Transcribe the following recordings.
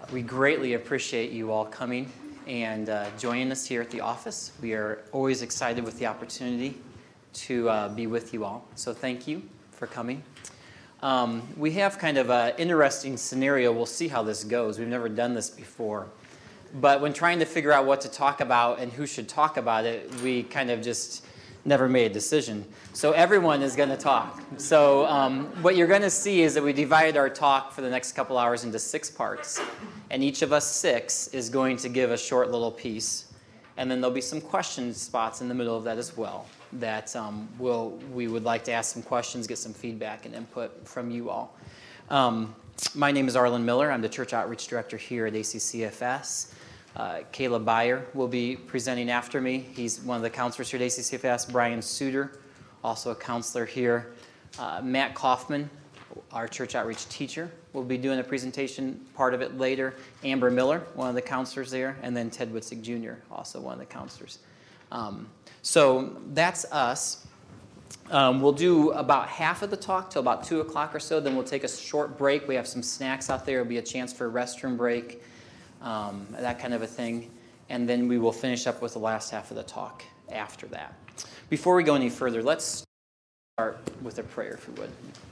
We greatly appreciate you all coming and joining us here at the office. We are always excited with the opportunity to be with you all. So thank you for coming. We have kind of an interesting scenario. We'll see how this goes. We've never done this before. But when trying to figure out what to talk about and who should talk about it, we kind of just never made a decision. So everyone is going to talk. So what you're going to see is that we divided our talk for the next couple hours into 6 parts. And each of us 6 is going to give a short little piece. And then there'll be some question spots in the middle of that as well that we would like to ask some questions, get some feedback and input from you all. My name is Arlen Miller. I'm the Church Outreach Director here at ACCFS. Caleb Byer will be presenting after me. He's one of the counselors here at ACCFS. Brian Suter, also a counselor here. Matt Kaufman, our church outreach teacher, will be doing a presentation, part of it later. Amber Miller, one of the counselors there. And then Ted Witzig Jr., also one of the counselors. So that's us. We'll do about half of the talk till about 2 o'clock or so. Then we'll take a short break. We have some snacks out there. It'll be a chance for a restroom break. That kind of a thing. And then we will finish up with the last half of the talk after that. Before we go any further, let's start with a prayer, if we would.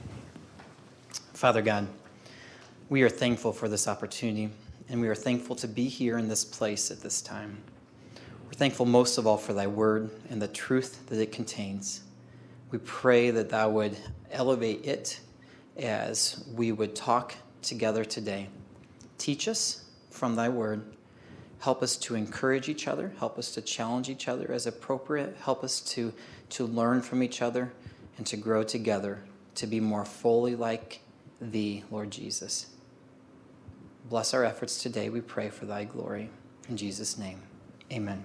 Father God, we are thankful for this opportunity, and we are thankful to be here in this place at this time. We're thankful most of all for thy word and the truth that it contains. We pray that thou would elevate it as we would talk together today. Teach us from thy word. Help us to encourage each other. Help us to challenge each other as appropriate. Help us to learn from each other and to grow together to be more fully like thee, Lord Jesus. Bless our efforts today, we pray, for thy glory. In Jesus' name, amen.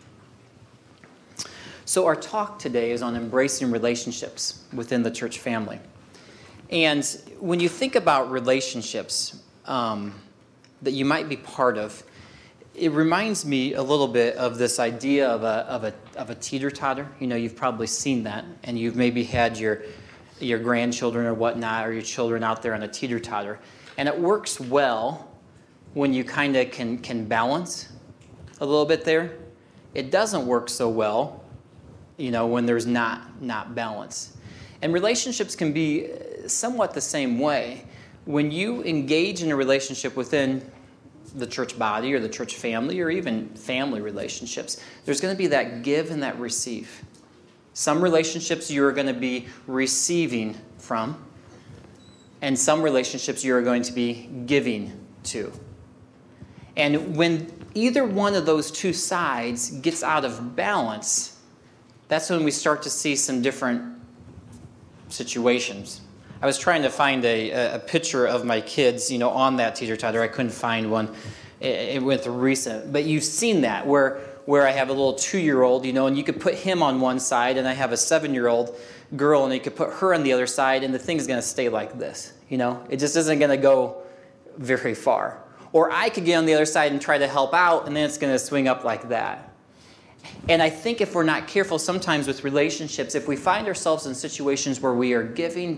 So our talk today is on embracing relationships within the church family. And when you think about relationships that you might be part of, it reminds me a little bit of this idea of a teeter-totter. You know, you've probably seen that, and you've maybe had your grandchildren or whatnot, or your children out there on a teeter-totter. And it works well when you kind of can balance a little bit there. It doesn't work so well, you know, when there's not balance. And relationships can be somewhat the same way. When you engage in a relationship within the church body or the church family or even family relationships, there's going to be that give and that receive. Some relationships you're going to be receiving from, and some relationships you're going to be giving to. And when either one of those two sides gets out of balance, that's when we start to see some different situations. I was trying to find a picture of my kids, you know, on that teeter-totter. I couldn't find one. It went recent. But you've seen that, where I have a little 2-year-old, you know, and you could put him on one side, and I have a 7-year-old girl, and you could put her on the other side, and the thing's going to stay like this, you know. It just isn't going to go very far. Or I could get on the other side and try to help out, and then it's going to swing up like that. And I think if we're not careful sometimes with relationships, if we find ourselves in situations where we are giving,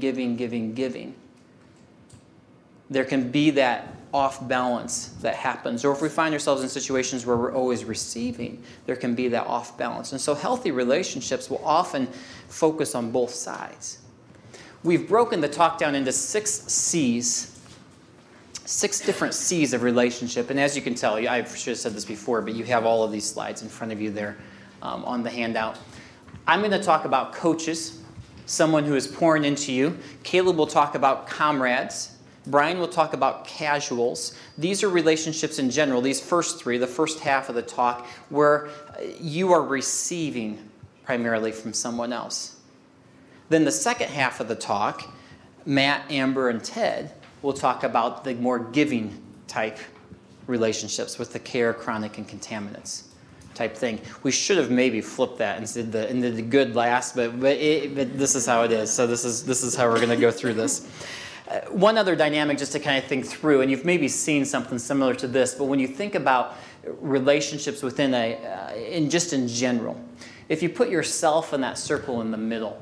there can be that off balance that happens. Or if we find ourselves in situations where we're always receiving, there can be that off balance. And so healthy relationships will often focus on both sides. We've broken the talk down into 6 C's. 6 different C's of relationship. And as you can tell, I should have said this before, but you have all of these slides in front of you there on the handout. I'm going to talk about coaches, someone who is pouring into you. Caleb will talk about comrades. Brian will talk about casuals. These are relationships in general, these first 3, the first half of the talk, where you are receiving primarily from someone else. Then the second half of the talk, Matt, Amber, and Ted we'll talk about the more giving type relationships with the care, chronic, and contaminants type thing. We should have maybe flipped that and did the good last, but this is how it is. So this is how we're going to go through this. One other dynamic just to kind of think through, and you've maybe seen something similar to this, but when you think about relationships within in general, if you put yourself in that circle in the middle,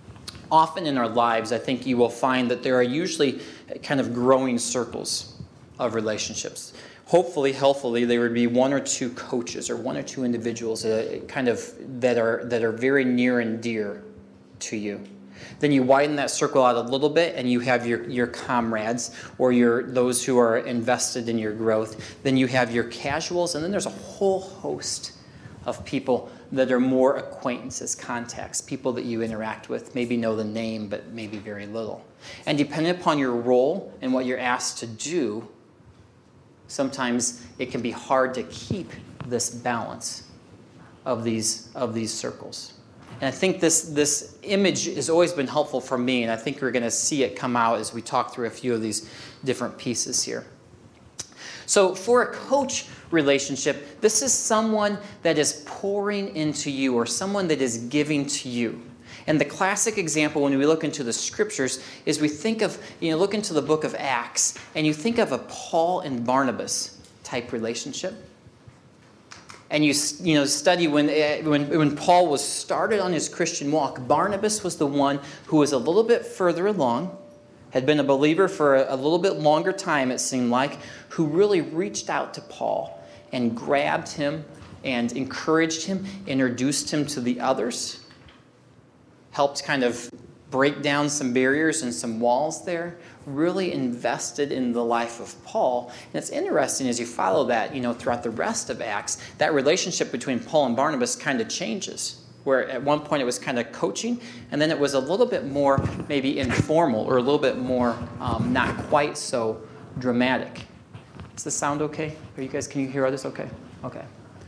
often in our lives, I think you will find that there are usually kind of growing circles of relationships. Hopefully, healthfully, there would be one or two coaches or one or two individuals that are very near and dear to you. Then you widen that circle out a little bit, and you have your comrades or those who are invested in your growth. Then you have your casuals, and then there's a whole host of people that are more acquaintances, contacts, people that you interact with, maybe know the name, but maybe very little. And depending upon your role and what you're asked to do, sometimes it can be hard to keep this balance of these circles. And I think this image has always been helpful for me, and I think we're going to see it come out as we talk through a few of these different pieces here. So for a coach relationship, this is someone that is pouring into you or someone that is giving to you. And the classic example when we look into the scriptures is we think of, look into the book of Acts, and you think of a Paul and Barnabas type relationship. And you study when Paul was started on his Christian walk, Barnabas was the one who was a little bit further along, had been a believer for a little bit longer time, it seemed like, who really reached out to Paul and grabbed him and encouraged him, introduced him to the others, helped kind of break down some barriers and some walls there, really invested in the life of Paul. And it's interesting as you follow that, throughout the rest of Acts, that relationship between Paul and Barnabas kind of changes, where at one point it was kind of coaching, and then it was a little bit more maybe informal or a little bit more not quite so dramatic. Does this sound okay? Can you hear others okay? Okay.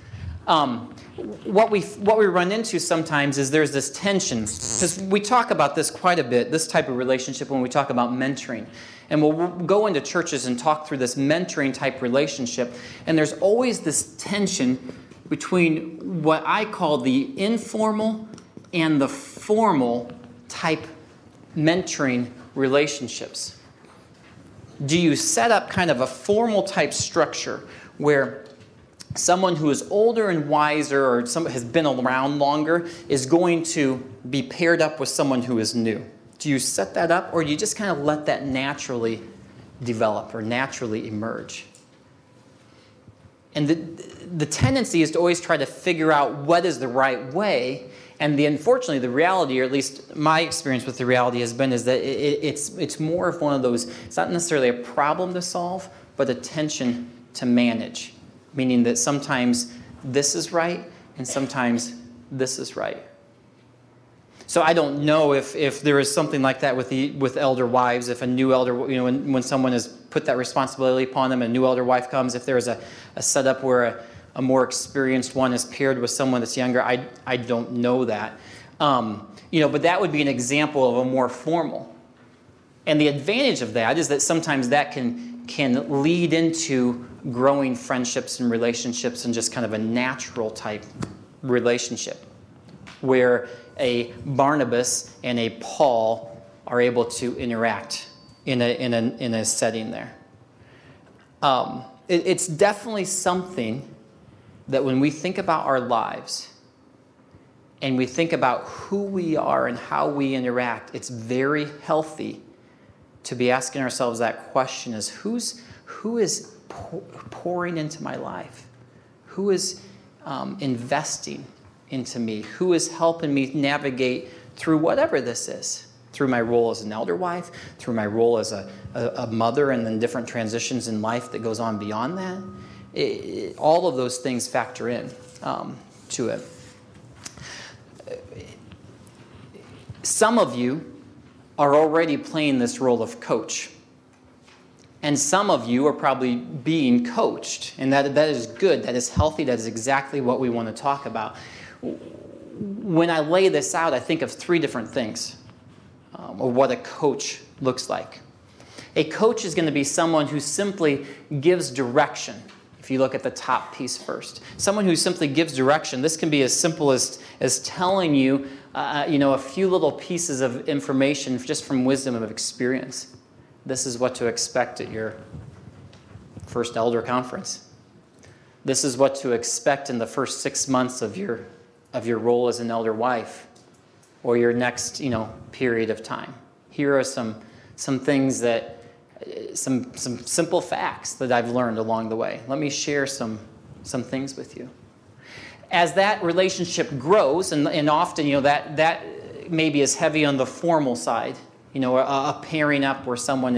What we run into sometimes is there's this tension, because we talk about this quite a bit, this type of relationship, when we talk about mentoring. And we'll go into churches and talk through this mentoring type relationship, and there's always this tension between what I call the informal and the formal type mentoring relationships. Do you set up kind of a formal type structure where someone who is older and wiser or has been around longer is going to be paired up with someone who is new? Do you set that up, or do you just kind of let that naturally develop or naturally emerge? And the tendency is to always try to figure out what is the right way. And unfortunately, the reality, or at least my experience with the reality has been, is that it's more of one of those, it's not necessarily a problem to solve, but a tension to manage. Meaning that sometimes this is right, and sometimes this is right. So I don't know if there is something like that with elder wives. If a new elder, when someone has put that responsibility upon them, a new elder wife comes, if there is a setup where a more experienced one is paired with someone that's younger, I don't know that. But that would be an example of a more formal. And the advantage of that is that sometimes that can lead into growing friendships and relationships and just kind of a natural type relationship where a Barnabas and a Paul are able to interact in a setting there. It's definitely something that when we think about our lives and we think about who we are and how we interact, it's very healthy to be asking ourselves that question: is who is pouring into my life? Who is investing into me? Who is helping me navigate through whatever this is? Through my role as an elder wife, through my role as a mother, and then different transitions in life that goes on beyond that. All of those things factor in to it. Some of you are already playing this role of coach. And some of you are probably being coached. And that is good. That is healthy. That is exactly what we want to talk about. When I lay this out, I think of three different things of what a coach looks like. A coach is going to be someone who simply gives direction. If you look at the top piece first. Someone who simply gives direction. This can be as simple as telling you, a few little pieces of information just from wisdom of experience. This is what to expect at your first elder conference. This is what to expect in the first 6 months of your role as an elder wife, or your next, period of time. Here are some things that some simple facts that I've learned along the way. Let me share some things with you. As that relationship grows, and often, that maybe is heavy on the formal side, a pairing up where someone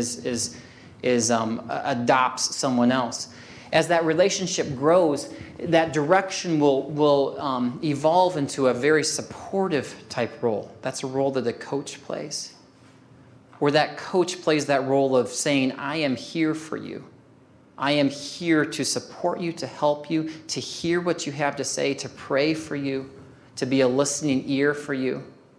adopts someone else. As that relationship grows, that direction will evolve into a very supportive type role. That's a role that a coach plays. Where that coach plays that role of saying, I am here for you. I am here to support you, to help you, to hear what you have to say, to pray for you, to be a listening ear for you.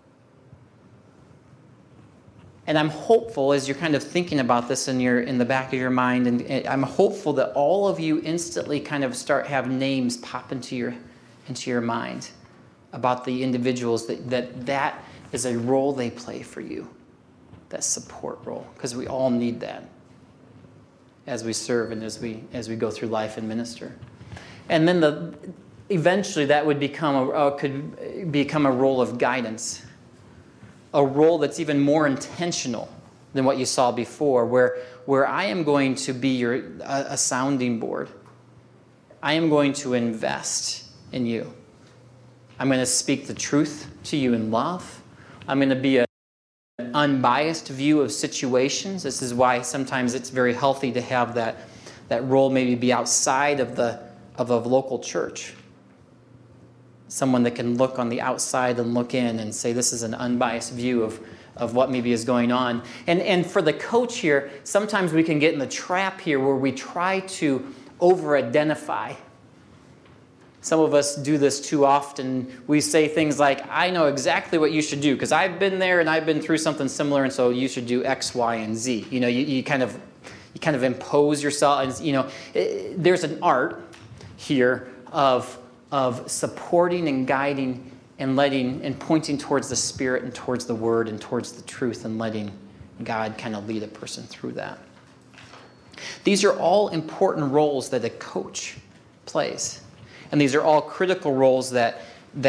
And I'm hopeful, as you're kind of thinking about this in the back of your mind, and I'm hopeful that all of you instantly kind of have names pop into your mind about the individuals that is a role they play for you, that support role, because we all need that as we serve and as we go through life and minister. And then eventually that would could become a role of guidance. A role that's even more intentional than what you saw before, where I am going to be a sounding board. I am going to invest in you. I'm going to speak the truth to you in love. I'm going to be an unbiased view of situations. This is why sometimes it's very healthy to have that role maybe be outside of a local church. Someone that can look on the outside and look in and say, this is an unbiased view of what maybe is going on. And for the coach here, sometimes we can get in the trap here where we try to over-identify. Some of us do this too often. We say things like, I know exactly what you should do because I've been there and I've been through something similar, and so you should do X, Y, and Z. You kind of impose yourself. And, there's an art here of supporting and guiding and letting and pointing towards the Spirit and towards the Word and towards the truth and letting God kind of lead a person through that. These are all important roles that a coach plays. And these are all critical roles that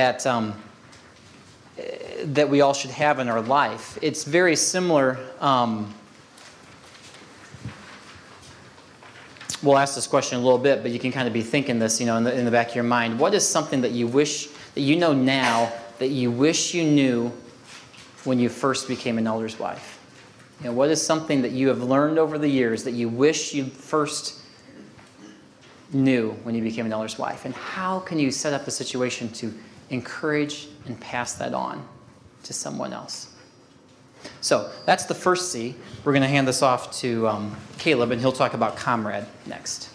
we all should have in our life. It's very similar. We'll ask this question in a little bit, but you can kind of be thinking this, in the back of your mind. What is something that you wish that you know now that you wish you knew when you first became an elder's wife? What is something that you have learned over the years that you wish you first knew when you became an elder's wife? And how can you set up a situation to encourage and pass that on to someone else? So that's the first C. We're going to hand this off to Caleb, and he'll talk about comrade next.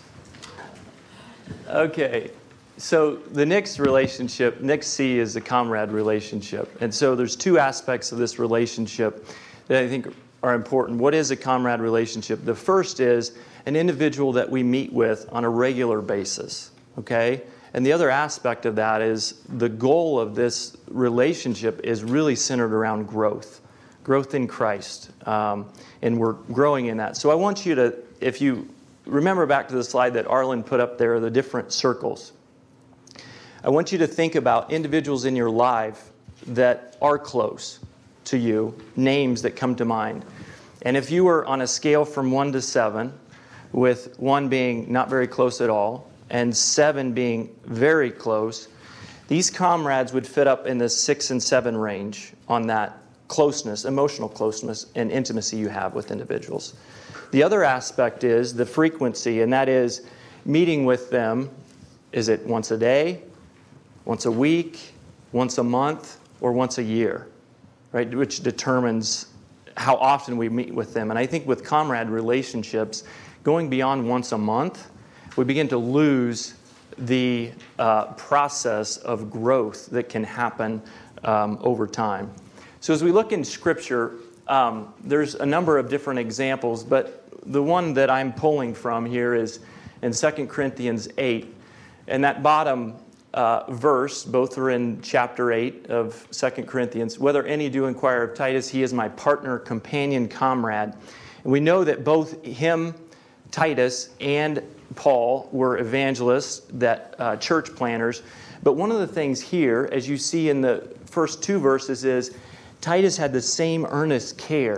Okay. So the next C is the comrade relationship. And so there's two aspects of this relationship that I think are important. What is a comrade relationship? The first is an individual that we meet with on a regular basis, okay? And the other aspect of that is the goal of this relationship is really centered around growth in Christ, and we're growing in that. So I want you to, if you remember back to the slide that Arlen put up there, the different circles, I want you to think about individuals in your life that are close to you, names that come to mind. And if you were on a scale from 1 to 7, with 1 being not very close at all, and 7 being very close, these comrades would fit up in the 6 and 7 range on that closeness, emotional closeness, and intimacy you have with individuals. The other aspect is the frequency, and that is meeting with them. Is it once a day, once a week, once a month, or once a year, right? Which determines how often we meet with them. And I think with comrade relationships, going beyond once a month, we begin to lose the process of growth that can happen over time. So as we look in Scripture, there's a number of different examples, but the one that I'm pulling from here is in 2 Corinthians 8. And that bottom verse, both are in chapter 8 of 2 Corinthians. Whether any do inquire of Titus, he is my partner, companion, comrade. And we know that both him, Titus, and Paul were evangelists, that church planners. But one of the things here, as you see in the first 2 verses, is Titus had the same earnest care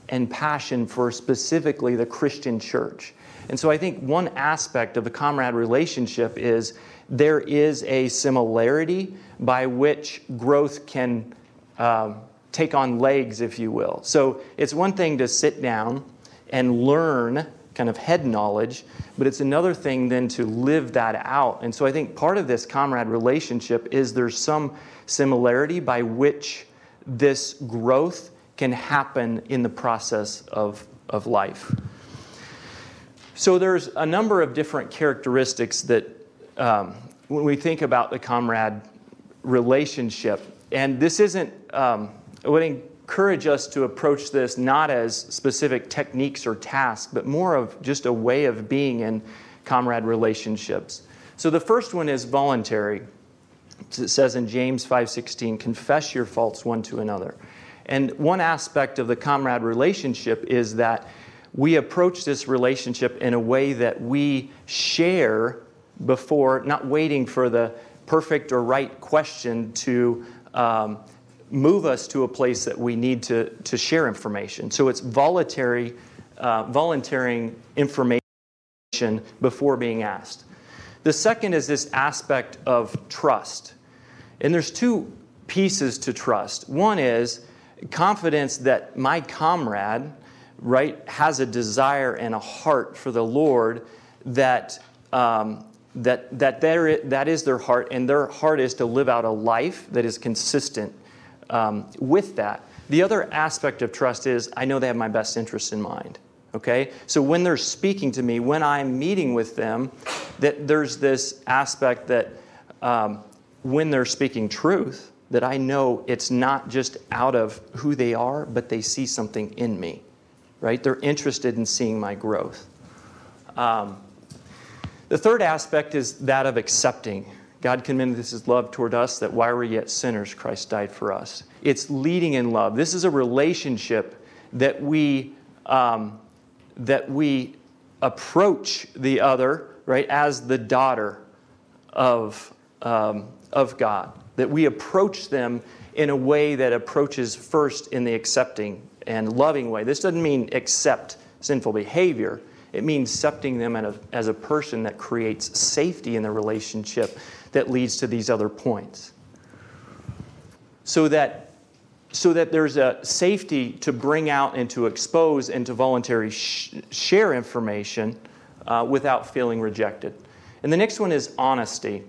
and passion for specifically the Christian church. And so I think one aspect of the comrade relationship is there is a similarity by which growth can take on legs, if you will. So it's one thing to sit down and learn kind of head knowledge, but it's another thing then to live that out. And so I think part of this comrade relationship is there's some similarity by which this growth can happen in the process of life. So there's a number of different characteristics that when we think about the comrade relationship, and this isn't, I would encourage us to approach this not as specific techniques or tasks, but more of just a way of being in comrade relationships. So the first one is voluntary. It says in James 5:16, confess your faults one to another. And one aspect of the comrade relationship is that we approach this relationship in a way that we share before, not waiting for the perfect or right question to move us to a place that we need to share information. So it's volunteering information before being asked. The second is this aspect of trust. And there's two pieces to trust. One is confidence that my comrade, right, has a desire and a heart for the Lord that is their heart, and their heart is to live out a life that is consistent with that. The other aspect of trust is I know they have my best interest in mind. Okay? So when they're speaking to me, when I'm meeting with them, that there's this aspect that when they're speaking truth, that I know it's not just out of who they are, but they see something in me. Right? They're interested in seeing my growth. The third aspect is that of accepting. God commended His love toward us, that while we were yet sinners, Christ died for us. It's leading in love. This is a relationship that we approach the other, right, as the daughter of God. That we approach them in a way that approaches first in the accepting and loving way. This doesn't mean accept sinful behavior. It means accepting them as a person that creates safety in the relationship that leads to these other points. So that there's a safety to bring out and to expose and to voluntarily share information without feeling rejected. And the next one is honesty.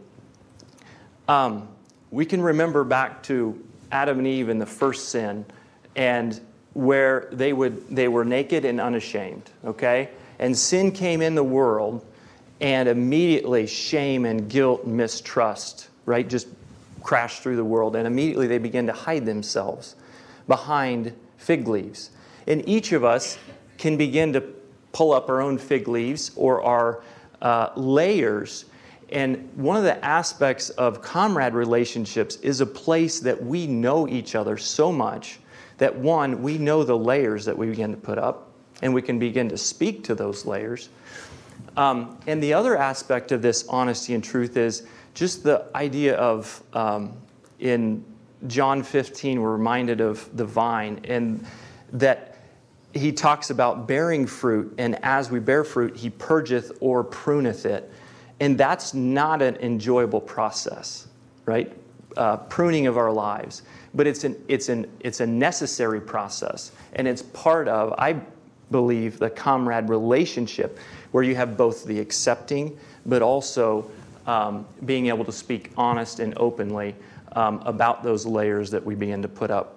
We can remember back to Adam and Eve in the first sin, and where they were naked and unashamed, okay? And sin came in the world, and immediately shame and guilt and mistrust, right, just crashed through the world. And immediately they began to hide themselves behind fig leaves. And each of us can begin to pull up our own fig leaves or our layers. And one of the aspects of comrade relationships is a place that we know each other so much that, one, we know the layers that we begin to put up, and we can begin to speak to those layers. And the other aspect of this honesty and truth is just the idea of, in John 15, we're reminded of the vine, and that he talks about bearing fruit, and as we bear fruit, he purgeth or pruneth it. And that's not an enjoyable process, right? Pruning of our lives. But it's a necessary process, and it's part of, I believe, the comrade relationship, where you have both the accepting, but also being able to speak honest and openly about those layers that we begin to put up.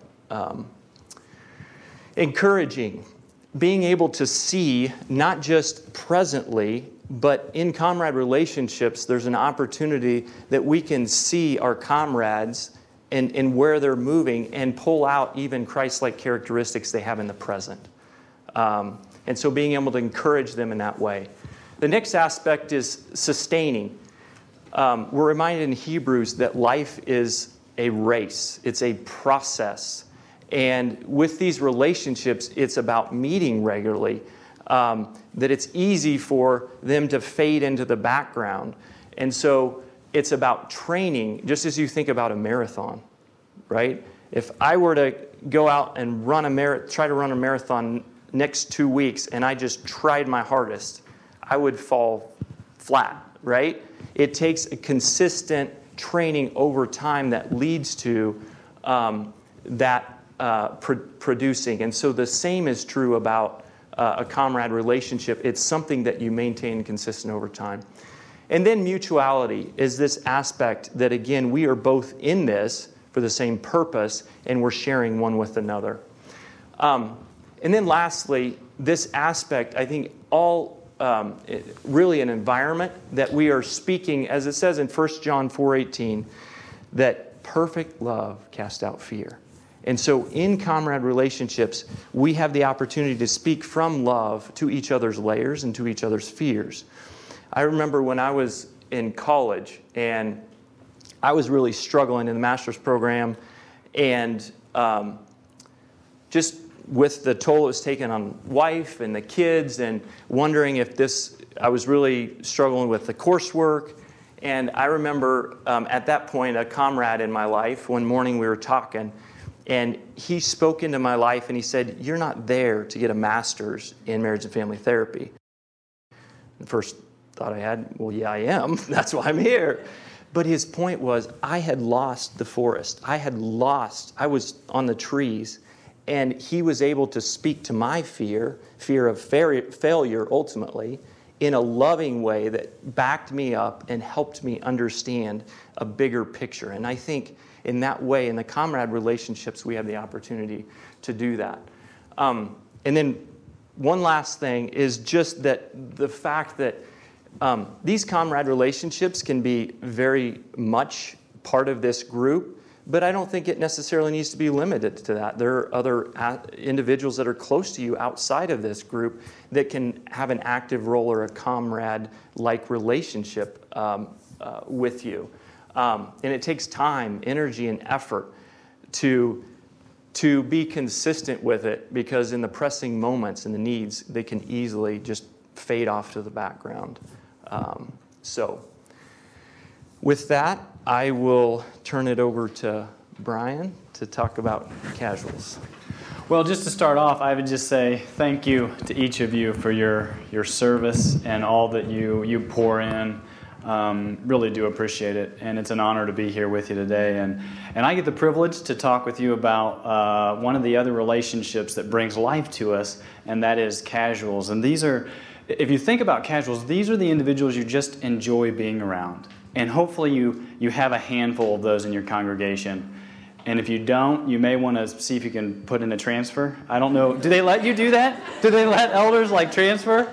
Encouraging, being able to see not just presently, but in comrade relationships, there's an opportunity that we can see our comrades and where they're moving and pull out even Christ-like characteristics they have in the present. And so being able to encourage them in that way. The next aspect is sustaining. We're reminded in Hebrews that life is a race. It's a process. And with these relationships, it's about meeting regularly. That it's easy for them to fade into the background. And so it's about training, just as you think about a marathon, right? If I were to go out and try to run a marathon next 2 weeks and I just tried my hardest, I would fall flat, right? It takes a consistent training over time that leads to producing. And so the same is true about a comrade relationship. It's something that you maintain consistent over time. And then mutuality is this aspect that, again, we are both in this for the same purpose, and we're sharing one with another. And then lastly, this aspect, I think really an environment that we are speaking, as it says in 1 John 4:18, that perfect love casts out fear. And so in comrade relationships, we have the opportunity to speak from love to each other's layers and to each other's fears. I remember when I was in college and I was really struggling in the master's program, and just with the toll it was taking on wife and the kids, and wondering if I was really struggling with the coursework. And I remember at that point, a comrade in my life, one morning we were talking, and he spoke into my life and he said, "You're not there to get a master's in marriage and family therapy." The first thought I had, well, yeah, I am. That's why I'm here. But his point was, I had lost the forest. I was on the trees. And he was able to speak to my fear of failure ultimately, in a loving way that backed me up and helped me understand a bigger picture. And I think in that way, in the comrade relationships, we have the opportunity to do that. And then one last thing is just that the fact that these comrade relationships can be very much part of this group, but I don't think it necessarily needs to be limited to that. There are other individuals that are close to you outside of this group that can have an active role or a comrade-like relationship with you. And it takes time, energy, and effort to be consistent with it, because in the pressing moments and the needs, they can easily just fade off to the background. So with that, I will turn it over to Brian to talk about casuals. Well, just to start off, I would just say thank you to each of you for your service and all that you pour in. Really do appreciate it, and it's an honor to be here with you today. And I get the privilege to talk with you about one of the other relationships that brings life to us, and that is casuals. And these are, if you think about casuals, these are the individuals you just enjoy being around. And hopefully you have a handful of those in your congregation. And if you don't, you may want to see if you can put in a transfer. I don't know. Do they let you do that? Do they let elders transfer?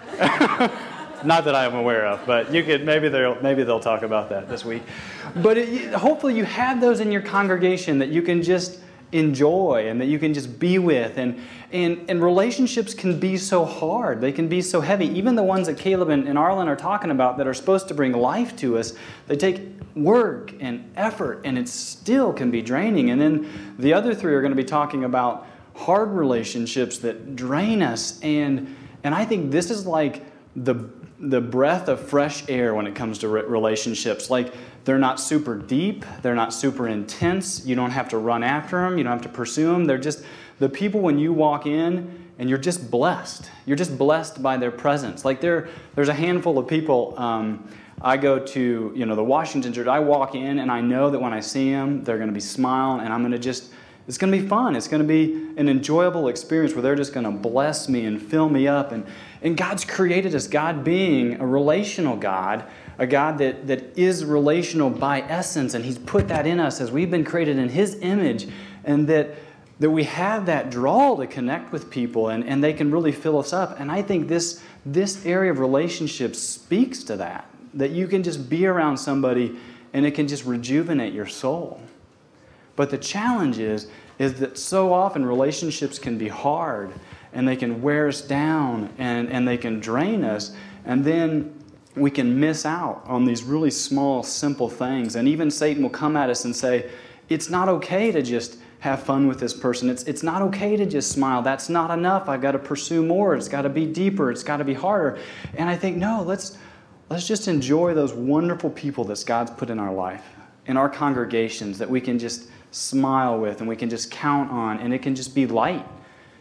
Not that I am aware of, but you could. Maybe they'll talk about that this week. But hopefully you have those in your congregation that you can just enjoy and that you can just be with. And relationships can be so hard. They can be so heavy. Even the ones that Caleb and Arlen are talking about that are supposed to bring life to us, they take work and effort, and it still can be draining. And then the other three are going to be talking about hard relationships that drain us. And I think this is like the breath of fresh air when it comes to relationships. Like, they're not super deep. They're not super intense. You don't have to run after them. You don't have to pursue them. They're just the people when you walk in and you're just blessed. You're just blessed by their presence. Like there's a handful of people. I go to the Washington Church. I walk in and I know that when I see them, they're going to be smiling, and I'm going to it's going to be fun. It's going to be an enjoyable experience where they're just going to bless me and fill me up. And God's created us, God being a relational God, a God that is relational by essence, and He's put that in us as we've been created in His image, and that we have that draw to connect with people, and they can really fill us up. And I think this area of relationships speaks to that you can just be around somebody and it can just rejuvenate your soul. But the challenge is that so often relationships can be hard, and they can wear us down, and they can drain us, and then we can miss out on these really small, simple things. And even Satan will come at us and say, it's not okay to just have fun with this person. It's not okay to just smile. That's not enough. I've got to pursue more. It's got to be deeper. It's got to be harder. And I think, no, let's just enjoy those wonderful people that God's put in our life, in our congregations, that we can just smile with and we can just count on, and it can just be light.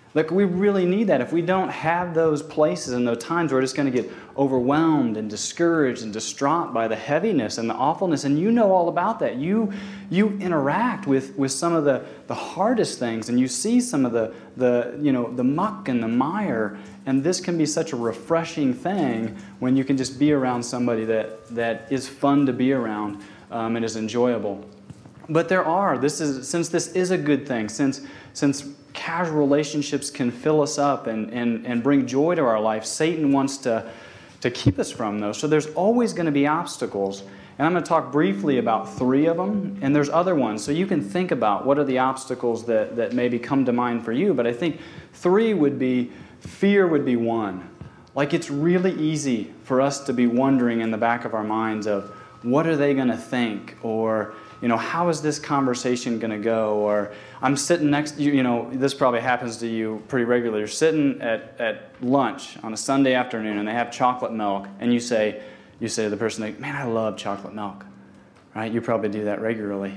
Like, we really need that. If we don't have those places and those times, we're just going to get overwhelmed and discouraged and distraught by the heaviness and the awfulness. And you know all about that. You interact with some of the hardest things, and you see some of the muck and the mire. And this can be such a refreshing thing when you can just be around somebody that is fun to be around and is enjoyable. But since this is a good thing, since casual relationships can fill us up and bring joy to our life, Satan wants to keep us from those. So there's always going to be obstacles. And I'm going to talk briefly about 3 of them, and there's other ones. So you can think about what are the obstacles that maybe come to mind for you. But I think 3 would be, fear would be one. Like, it's really easy for us to be wondering in the back of our minds of, what are they going to think? Or, how is this conversation going to go? Or I'm sitting next to you, this probably happens to you pretty regularly. You're sitting at lunch on a Sunday afternoon and they have chocolate milk, and you say to the person, like, man, I love chocolate milk. Right? You probably do that regularly.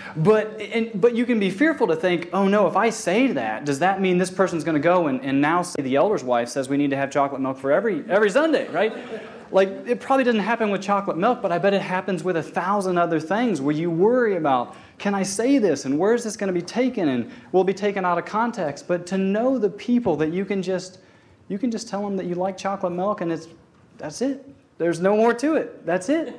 But you can be fearful to think, oh no, if I say that, does that mean this person's going to go and now say the elder's wife says we need to have chocolate milk for every Sunday, right? Like, it probably doesn't happen with chocolate milk, but I bet it happens with 1,000 other things where you worry about, can I say this, and where is this going to be taken, and will it be taken out of context? But to know the people that you can just tell them that you like chocolate milk, and that's it. There's no more to it. That's it,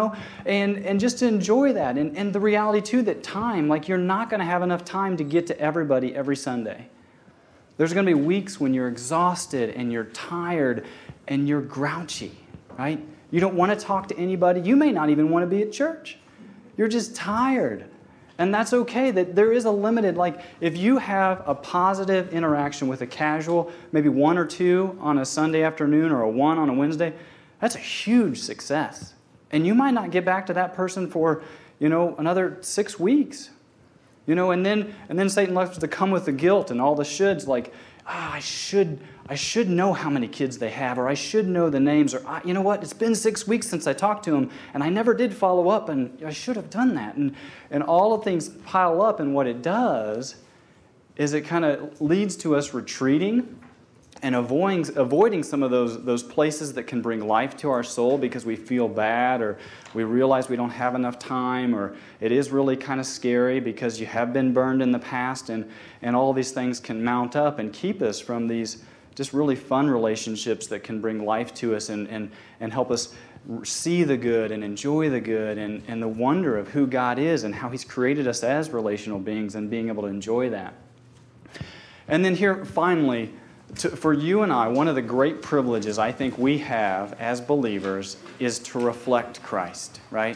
And just to enjoy that. And the reality, too, that time, like, you're not going to have enough time to get to everybody every Sunday. There's going to be weeks when you're exhausted and you're tired and you're grouchy, right? You don't want to talk to anybody. You may not even want to be at church. You're just tired. And that's okay. That there is a limited, like, if you have a positive interaction with a casual, maybe 1 or 2 on a Sunday afternoon or a 1 on a Wednesday, that's a huge success. And you might not get back to that person for, another 6 weeks. And then Satan loves to come with the guilt and all the shoulds, like, I should know how many kids they have, or I should know the names, or you know what, it's been 6 weeks since I talked to them, and I never did follow up, and I should have done that. And all of things pile up, and what it does is it kind of leads to us retreating and avoiding some of those places that can bring life to our soul because we feel bad, or we realize we don't have enough time, or it is really kind of scary because you have been burned in the past, and all these things can mount up and keep us from these just really fun relationships that can bring life to us and help us see the good and enjoy the good and the wonder of who God is and how He's created us as relational beings and being able to enjoy that. And then here, finally, for you and I, one of the great privileges I think we have as believers is to reflect Christ, right?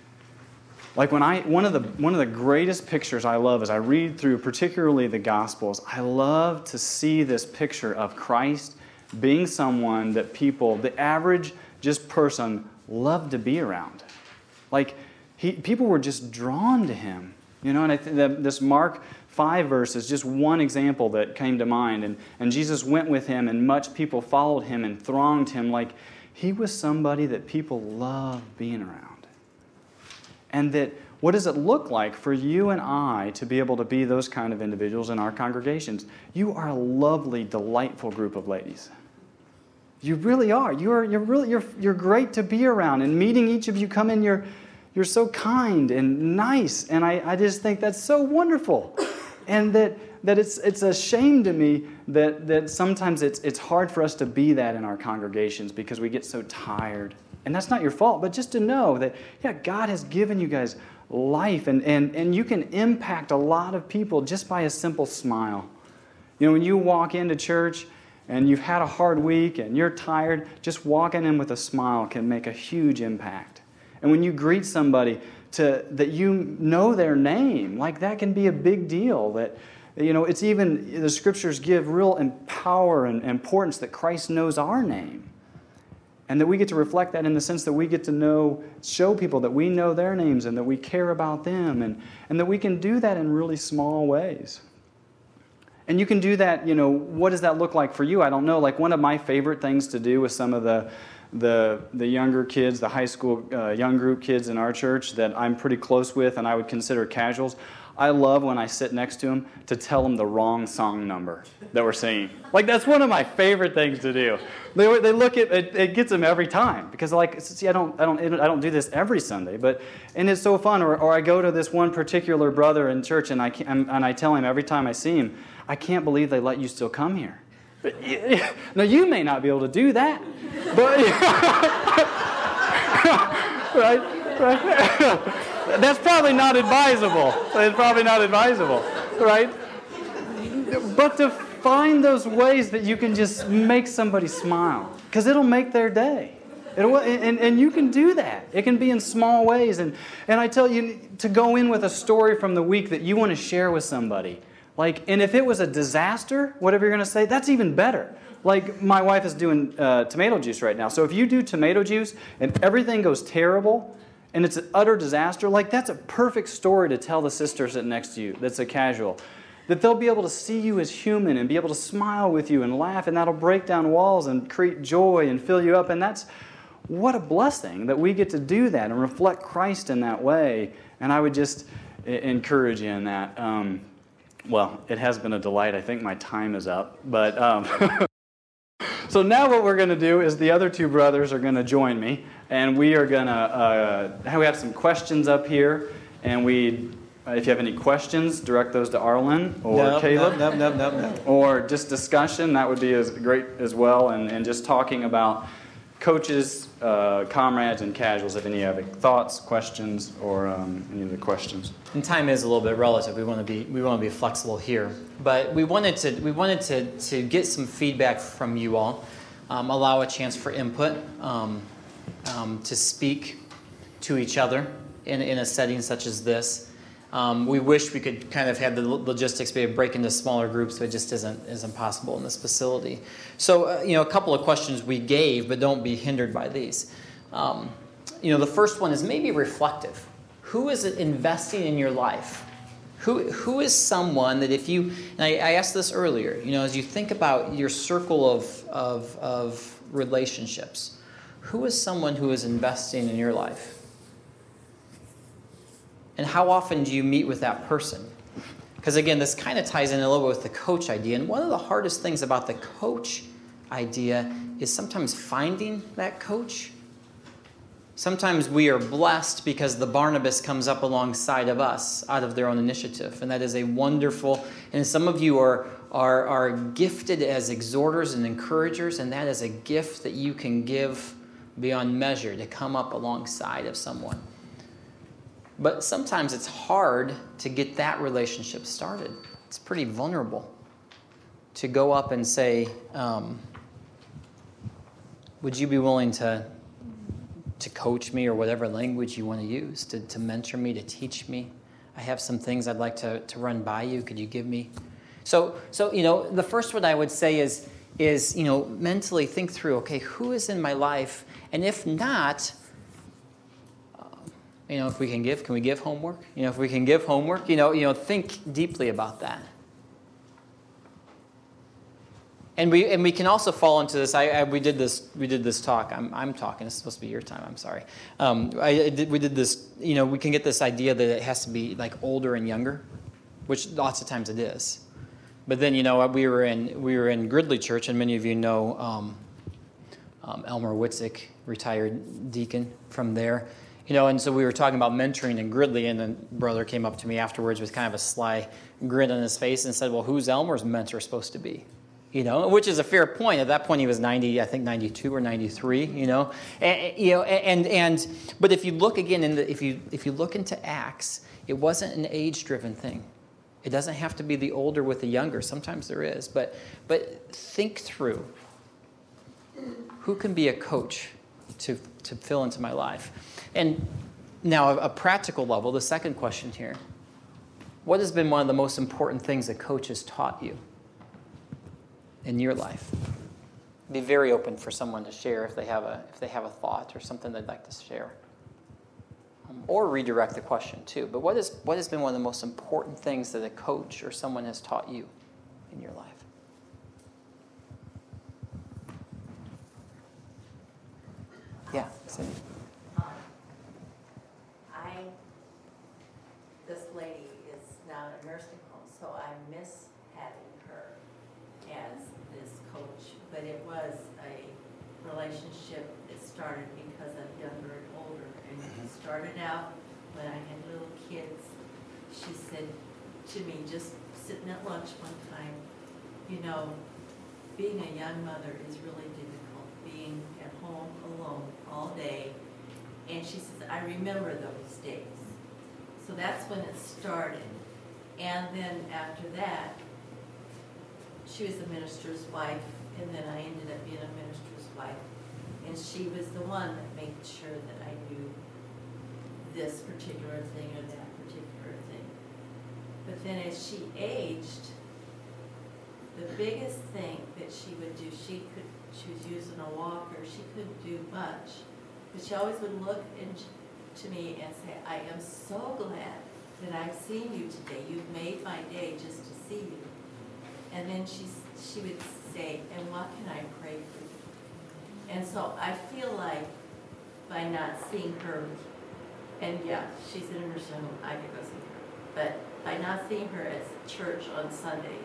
Like one of the greatest pictures I love as I read through particularly the Gospels, I love to see this picture of Christ being someone that people, the average just person, loved to be around. Like, people were just drawn to Him. And I think that this Mark 5 verse is just one example that came to mind. And Jesus went with Him, and much people followed Him and thronged Him. Like, He was somebody that people loved being around. And that, what does it look like for you and I to be able to be those kind of individuals in our congregations? You are a lovely, delightful group of ladies. You really are. You're great to be around. And meeting each of you come in, you're so kind and nice. And I just think that's so wonderful. And that it's a shame to me that sometimes it's hard for us to be that in our congregations because we get so tired. And that's not your fault, but just to know that, yeah, God has given you guys life, and you can impact a lot of people just by a simple smile. When you walk into church and you've had a hard week and you're tired, just walking in with a smile can make a huge impact. And when you greet somebody that you know their name, like, that can be a big deal. That, it's even, the Scriptures give real power and importance that Christ knows our name. And that we get to reflect that in the sense that we get to show people that we know their names and that we care about them, and that we can do that in really small ways. And you can do that, what does that look like for you? I don't know. Like, one of my favorite things to do with some of the younger kids, the high school young group kids in our church that I'm pretty close with and I would consider casuals, I love when I sit next to them to tell them the wrong song number that we're singing. Like, that's one of my favorite things to do. They look at it, it gets them every time because like, see, I don't do this every Sunday, and it's so fun. Or I go to this one particular brother in church and I tell him every time I see him, I can't believe they let you still come here. Now you may not be able to do that, but right. That's probably not advisable. It's probably not advisable, right? But to find those ways that you can just make somebody smile, because it'll make their day. And you can do that. It can be in small ways. And I tell you to go in with a story from the week that you want to share with somebody. And if it was a disaster, whatever you're going to say, that's even better. Like my wife is doing tomato juice right now. So if you do tomato juice and everything goes terrible and it's an utter disaster, that's a perfect story to tell the sister sitting next to you that's a casual. That they'll be able to see you as human and be able to smile with you and laugh, and that'll break down walls and create joy and fill you up. And that's what a blessing that we get to do that and reflect Christ in that way. And I would just encourage you in that. Well, it has been a delight. I think my time is up. But so now what we're going to do is the other two brothers are going to join me. And we are going to, we have some questions up here. And if you have any questions, direct those to Arlen or Caleb. No. Or just discussion, that would be as great as well. And just talking about coaches, comrades, and casuals, if any have thoughts, questions, or any of the questions. And time is a little bit relative. We want to be flexible here, but we wanted to get some feedback from you all, allow a chance for input, to speak to each other in a setting such as this. We wish we could kind of have the logistics be able to break into smaller groups, but it just isn't possible in this facility. So, a couple of questions we gave, but don't be hindered by these. The first one is maybe reflective. Who is investing in your life? Who is someone that if you, and I asked this earlier, as you think about your circle of relationships, who is someone who is investing in your life? And how often do you meet with that person? Because again, this kind of ties in a little bit with the coach idea. And one of the hardest things about the coach idea is sometimes finding that coach. Sometimes we are blessed because the Barnabas comes up alongside of us out of their own initiative. And that is a wonderful, and some of you are gifted as exhorters and encouragers, and that is a gift that you can give beyond measure to come up alongside of someone. But sometimes it's hard to get that relationship started. It's pretty vulnerable to go up and say, would you be willing to coach me, or whatever language you want to use, to mentor me, to teach me? I have some things I'd like to run by you. Could you give me? So the first one I would say is mentally think through, okay, who is in my life? And if not, if we can we give homework? If we can give homework, think deeply about that. And we can also fall into this. We did this talk. I'm talking. It's supposed to be your time. I'm sorry. We did this. We can get this idea that it has to be like older and younger, which lots of times it is. But then we were in Gridley Church, and many of you know Elmer Witzik, retired deacon from there. And so we were talking about mentoring in Gridley, and then brother came up to me afterwards with kind of a sly grin on his face and said, "Well, who's Elmer's mentor supposed to be?" Which is a fair point. At that point, he was 90, I think 92 or 93. But if you look again if you look into Acts, it wasn't an age-driven thing. It doesn't have to be the older with the younger. Sometimes there is, but think through who can be a coach to fill into my life. And now, a practical level, the second question here: what has been one of the most important things a coach has taught you in your life? Be very open for someone to share if they have a thought or something they'd like to share, or redirect the question too. But what has been one of the most important things that a coach or someone has taught you in your life? Yeah, Cindy. This lady is not started out when I had little kids. She said to me, just sitting at lunch one time, you know, being a young mother is really difficult, being at home alone all day. And she says, I remember those days. So that's when it started. And then after that, she was a minister's wife, and then I ended up being a minister's wife. And she was the one that made sure that I knew this particular thing or that particular thing. But then as she aged, the biggest thing that she would do, she was using a walker, she couldn't do much, but she always would look to me and say, I am so glad that I've seen you today. You've made my day just to see you. And then she would say, and what can I pray for you? And so I feel like by not seeing her, and yeah, she's in a nursing home, I could go see her, but by not seeing her at church on Sundays,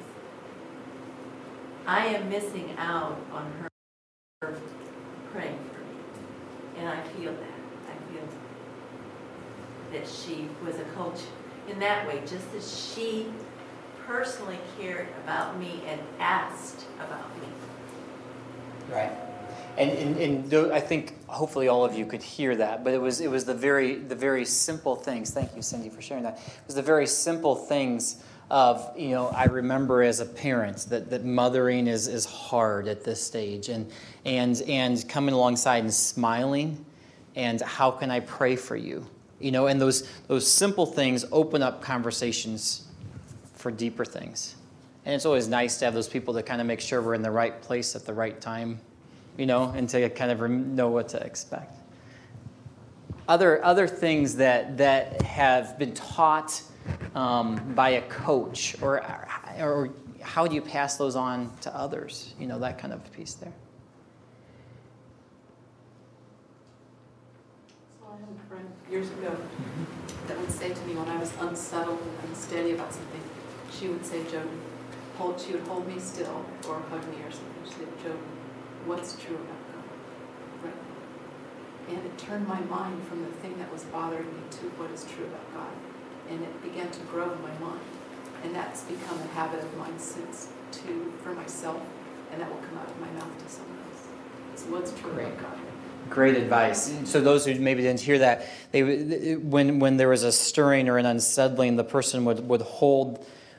I am missing out on her praying for me. And I feel that. I feel that she was a coach in that way, just as she personally cared about me and asked about me. Right. And I think hopefully all of you could hear that, but it was the very simple things. Thank you, Cindy, for sharing that. It was the very simple things of, you know, I remember as a parent that mothering is hard at this stage, and coming alongside and smiling, and how can I pray for you? You know, and those simple things open up conversations for deeper things. And it's always nice to have those people that kind of make sure we're in the right place at the right time, you know, and to kind of know what to expect. Other things that have been taught by a coach, or how do you pass those on to others? You know, that kind of piece there. So I had a friend years ago that would say to me when I was unsettled and unsteady about something, she would say, Jody, she would hold me still or hug me or something. She said, Jody, what's true about God right now? And it turned my mind from the thing that was bothering me to what is true about God. And it began to grow in my mind. And that's become a habit of mine since, for myself, and that will come out of my mouth to someone else. It's what's true about God. Great advice. So those who maybe didn't hear that, when there was a stirring or an unsettling, the person would hold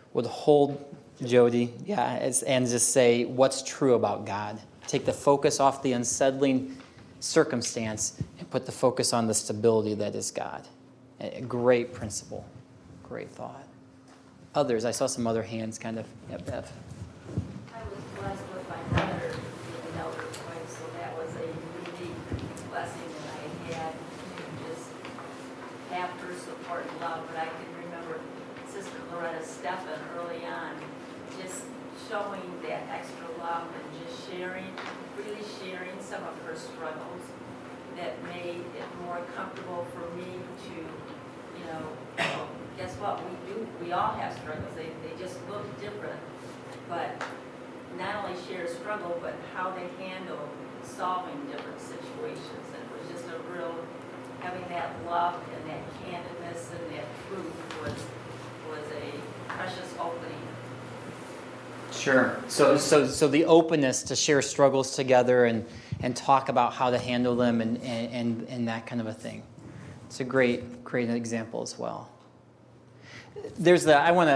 Jody, and just say, what's true about God? Take the focus off the unsettling circumstance and put the focus on the stability that is God. A great principle. Great thought. Others, I saw some other hands kind of. Yep, Bev. I was blessed with my mother being an elder twice, so that was a unique blessing that I had. Just have her support and love. But I can remember Sister Loretta Steffen early on, just showing that extra love and just really sharing some of her struggles that made it more comfortable for me to, you know, guess what, we all have struggles, they just look different, but not only share struggle, but how they handle solving different situations. And it was just a real, having that love and that candidness and that truth was a precious opening. Sure. So the openness to share struggles together and talk about how to handle them and that kind of a thing. It's a great example as well. There's I want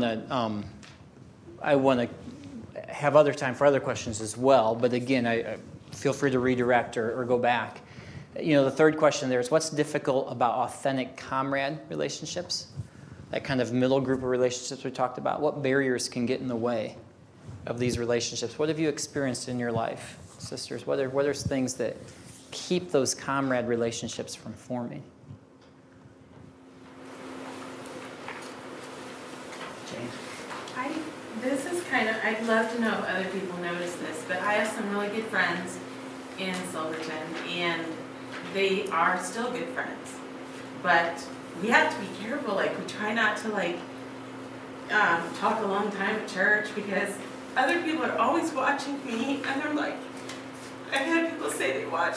to have other time for other questions as well, but again, I feel free to redirect or go back. You know, the third question there is, what's difficult about authentic comrade relationships? That kind of middle group of relationships we talked about. What barriers can get in the way of these relationships? What have you experienced in your life, sisters? What are things that keep those comrade relationships from forming? Jane? I'd love to know if other people notice this, but I have some really good friends in Silverton, and they are still good friends. But we have to be careful, we try not to, talk a long time at church, because other people are always watching me, and they're like, I've had people say they watch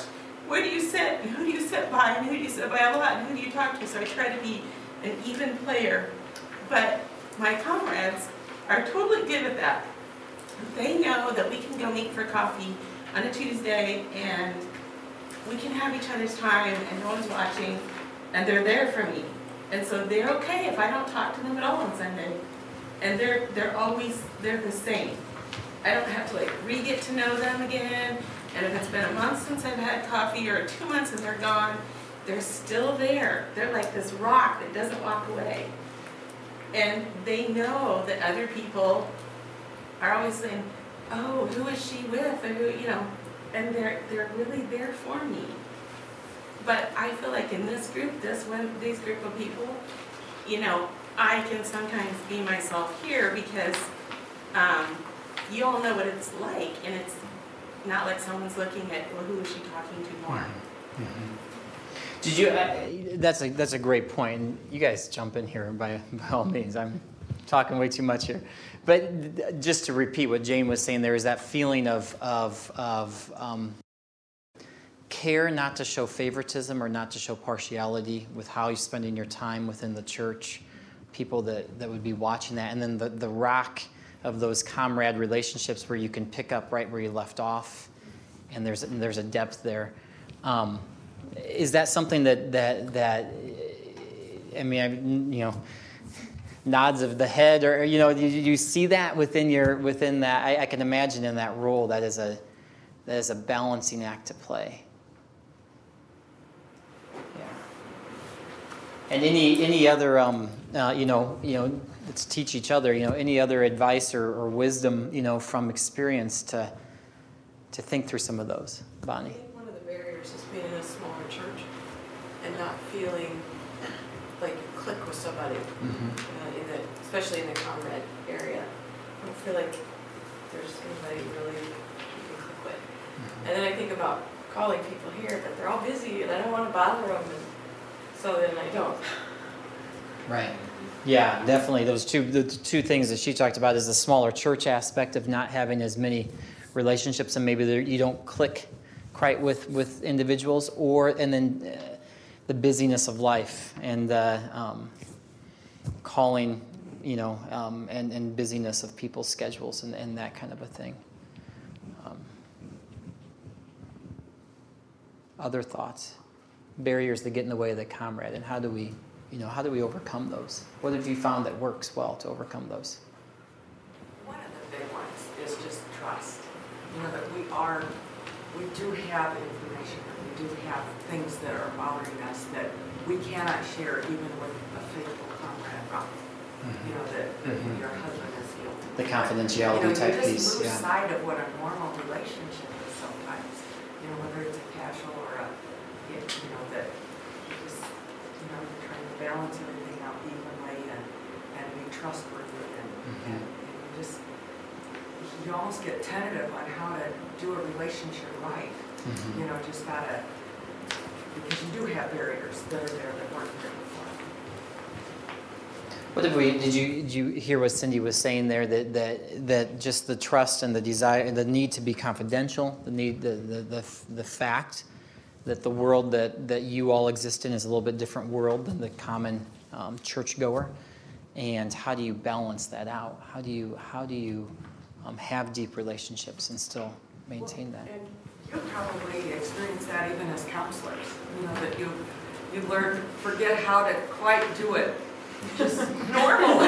where do you sit? Who do you sit by? And who do you sit by a lot? And who do you talk to? So I try to be an even player. But my comrades are totally good at that. They know that we can go meet for coffee on a Tuesday and we can have each other's time and no one's watching and they're there for me. And so they're okay if I don't talk to them at all on Sunday. And they're the same. I don't have to like re-get to know them again. And if it's been a month since I've had coffee or 2 months and they're gone, they're still there. They're like this rock that doesn't walk away. And they know that other people are always saying, oh, who is she with? Or who, you know, and they're really there for me. But I feel like in this group, these group of people, you know, I can sometimes be myself here because you all know what it's like, and it's not like someone's looking at, well, who is she talking to more? Mm-hmm. Did you? That's a great point. And you guys jump in here by all means. I'm talking way too much here, but just to repeat what Jane was saying, there is that feeling of care, not to show favoritism or not to show partiality with how you're spending your time within the church. People that would be watching that, and then the rock of those comrade relationships where you can pick up right where you left off, and there's a depth there. Is that something that I mean, you know, nods of the head, or you know, you see that within that? I can imagine in that role that is a balancing act to play. Yeah. And any other you know, let's teach each other. You know, any other advice or wisdom, you know, from experience to think through some of those, Bonnie. I think one of the barriers is being in a smaller church and not feeling like you click with somebody, especially in the comrade area. I don't feel like there's anybody really you can click with. And then I think about calling people here, but they're all busy and I don't want to bother them, and so then I don't. Right. Yeah, definitely. The two things that she talked about is the smaller church aspect of not having as many relationships, and maybe you don't click quite with individuals, and then the busyness of life and calling, you know, and busyness of people's schedules and that kind of a thing. Other thoughts, barriers that get in the way of the comrade, and how do we overcome those? What have you found that works well to overcome those? One of the big ones is just trust. You know, that we do have information, we do have things that are bothering us that we cannot share even with a faithful comrade. You know, that your husband is healed. The confidentiality type piece. You just lose sight of what a normal relationship is sometimes. You know, whether it's a casual or you know, that you just, you know, you're trying to balance everything out evenly and be trustworthy and you almost get tentative on how to do a relationship right. You know, just gotta, because you do have barriers that are there that weren't there before. Did you hear what Cindy was saying there, that just the trust and the desire and the need to be confidential, the fact that the world that you all exist in is a little bit different world than the common churchgoer, and how do you balance that out? How do you have deep relationships and still maintain that? And you'll probably experience that even as counselors. You know, that you learn to forget how to quite do it just normally.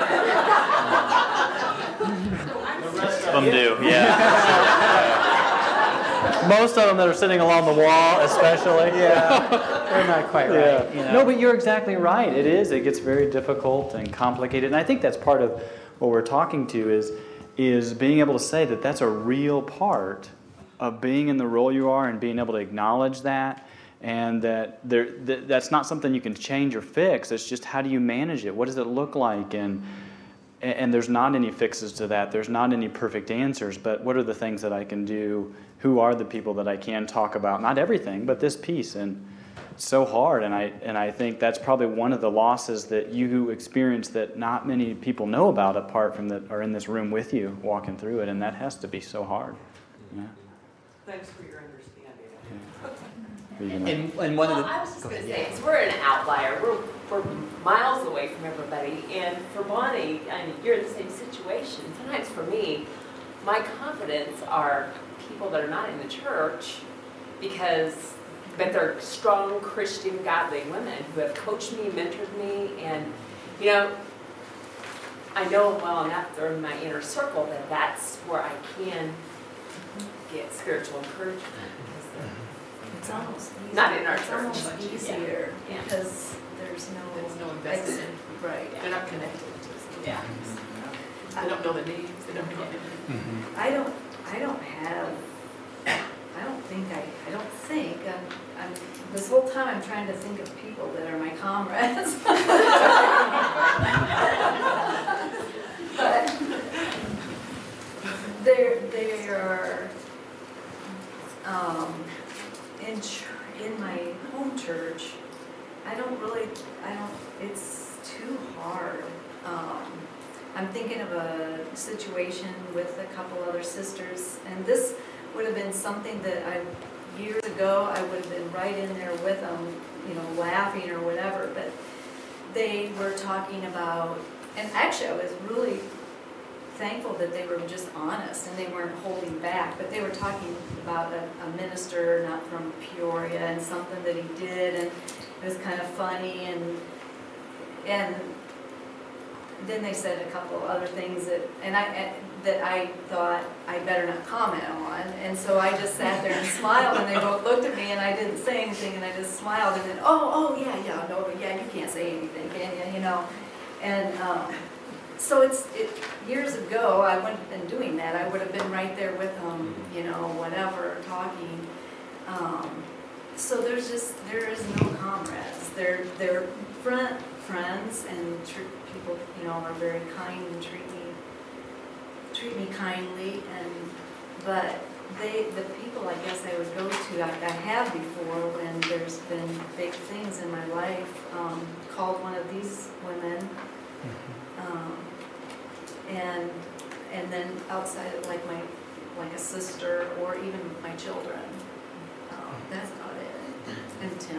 The rest of them do, yeah. Most of them that are sitting along the wall, especially. Yeah, they're not quite right. Yeah. You know? No, but you're exactly right. It is. It gets very difficult and complicated. And I think that's part of what we're talking to is being able to say that that's a real part of being in the role you are and being able to acknowledge that, and that's not something you can change or fix. It's just how do you manage it? What does it look like? And there's not any fixes to that. There's not any perfect answers, but what are the things that I can do? Who are the people that I can talk about? Not everything, but this piece. And it's so hard, and I think that's probably one of the losses that you experience that not many people know about apart from that are in this room with you walking through it, and that has to be so hard. Yeah. Thanks for your understanding. Yeah. And one of the. I was just go going to ahead, say, yeah. because we're an outlier. We're miles away from everybody. And for Bonnie, I mean, you're in the same situation. Sometimes for me, my confidence are people that are not in the church but they're strong Christian, godly women who have coached me, mentored me, and, you know, I know them well enough, they're in my inner circle, that that's where I can get spiritual encouragement. It's almost easier. Not in our It's church. almost easier Yeah. because there's no investment. Right. They're not connected to us. Yeah. They don't know the names, they don't know anything. I don't think, this whole time I'm trying to think of people that are my comrades. But they are, in my home church, it's too hard. I'm thinking of a situation with a couple other sisters, and this would have been something that years ago, I would have been right in there with them, laughing or whatever, but they were talking about, and actually I was really thankful that they were just honest and they weren't holding back, but they were talking about a minister not from Peoria and something that he did, and it was kind of funny, and then they said a couple other things that I thought I better not comment on, and so I just sat there and smiled, and they both looked at me, and I didn't say anything, and I just smiled, and then, you can't say anything, can you, and so years ago, I wouldn't have been doing that. I would have been right there with them, whatever, talking. So there is no comrades. They're friends, and people, are very kind and treat me kindly, but the people I guess I would go to, I have before when there's been big things in my life, called one of these women, and then outside of like a sister or even my children, that's about it, and Tim.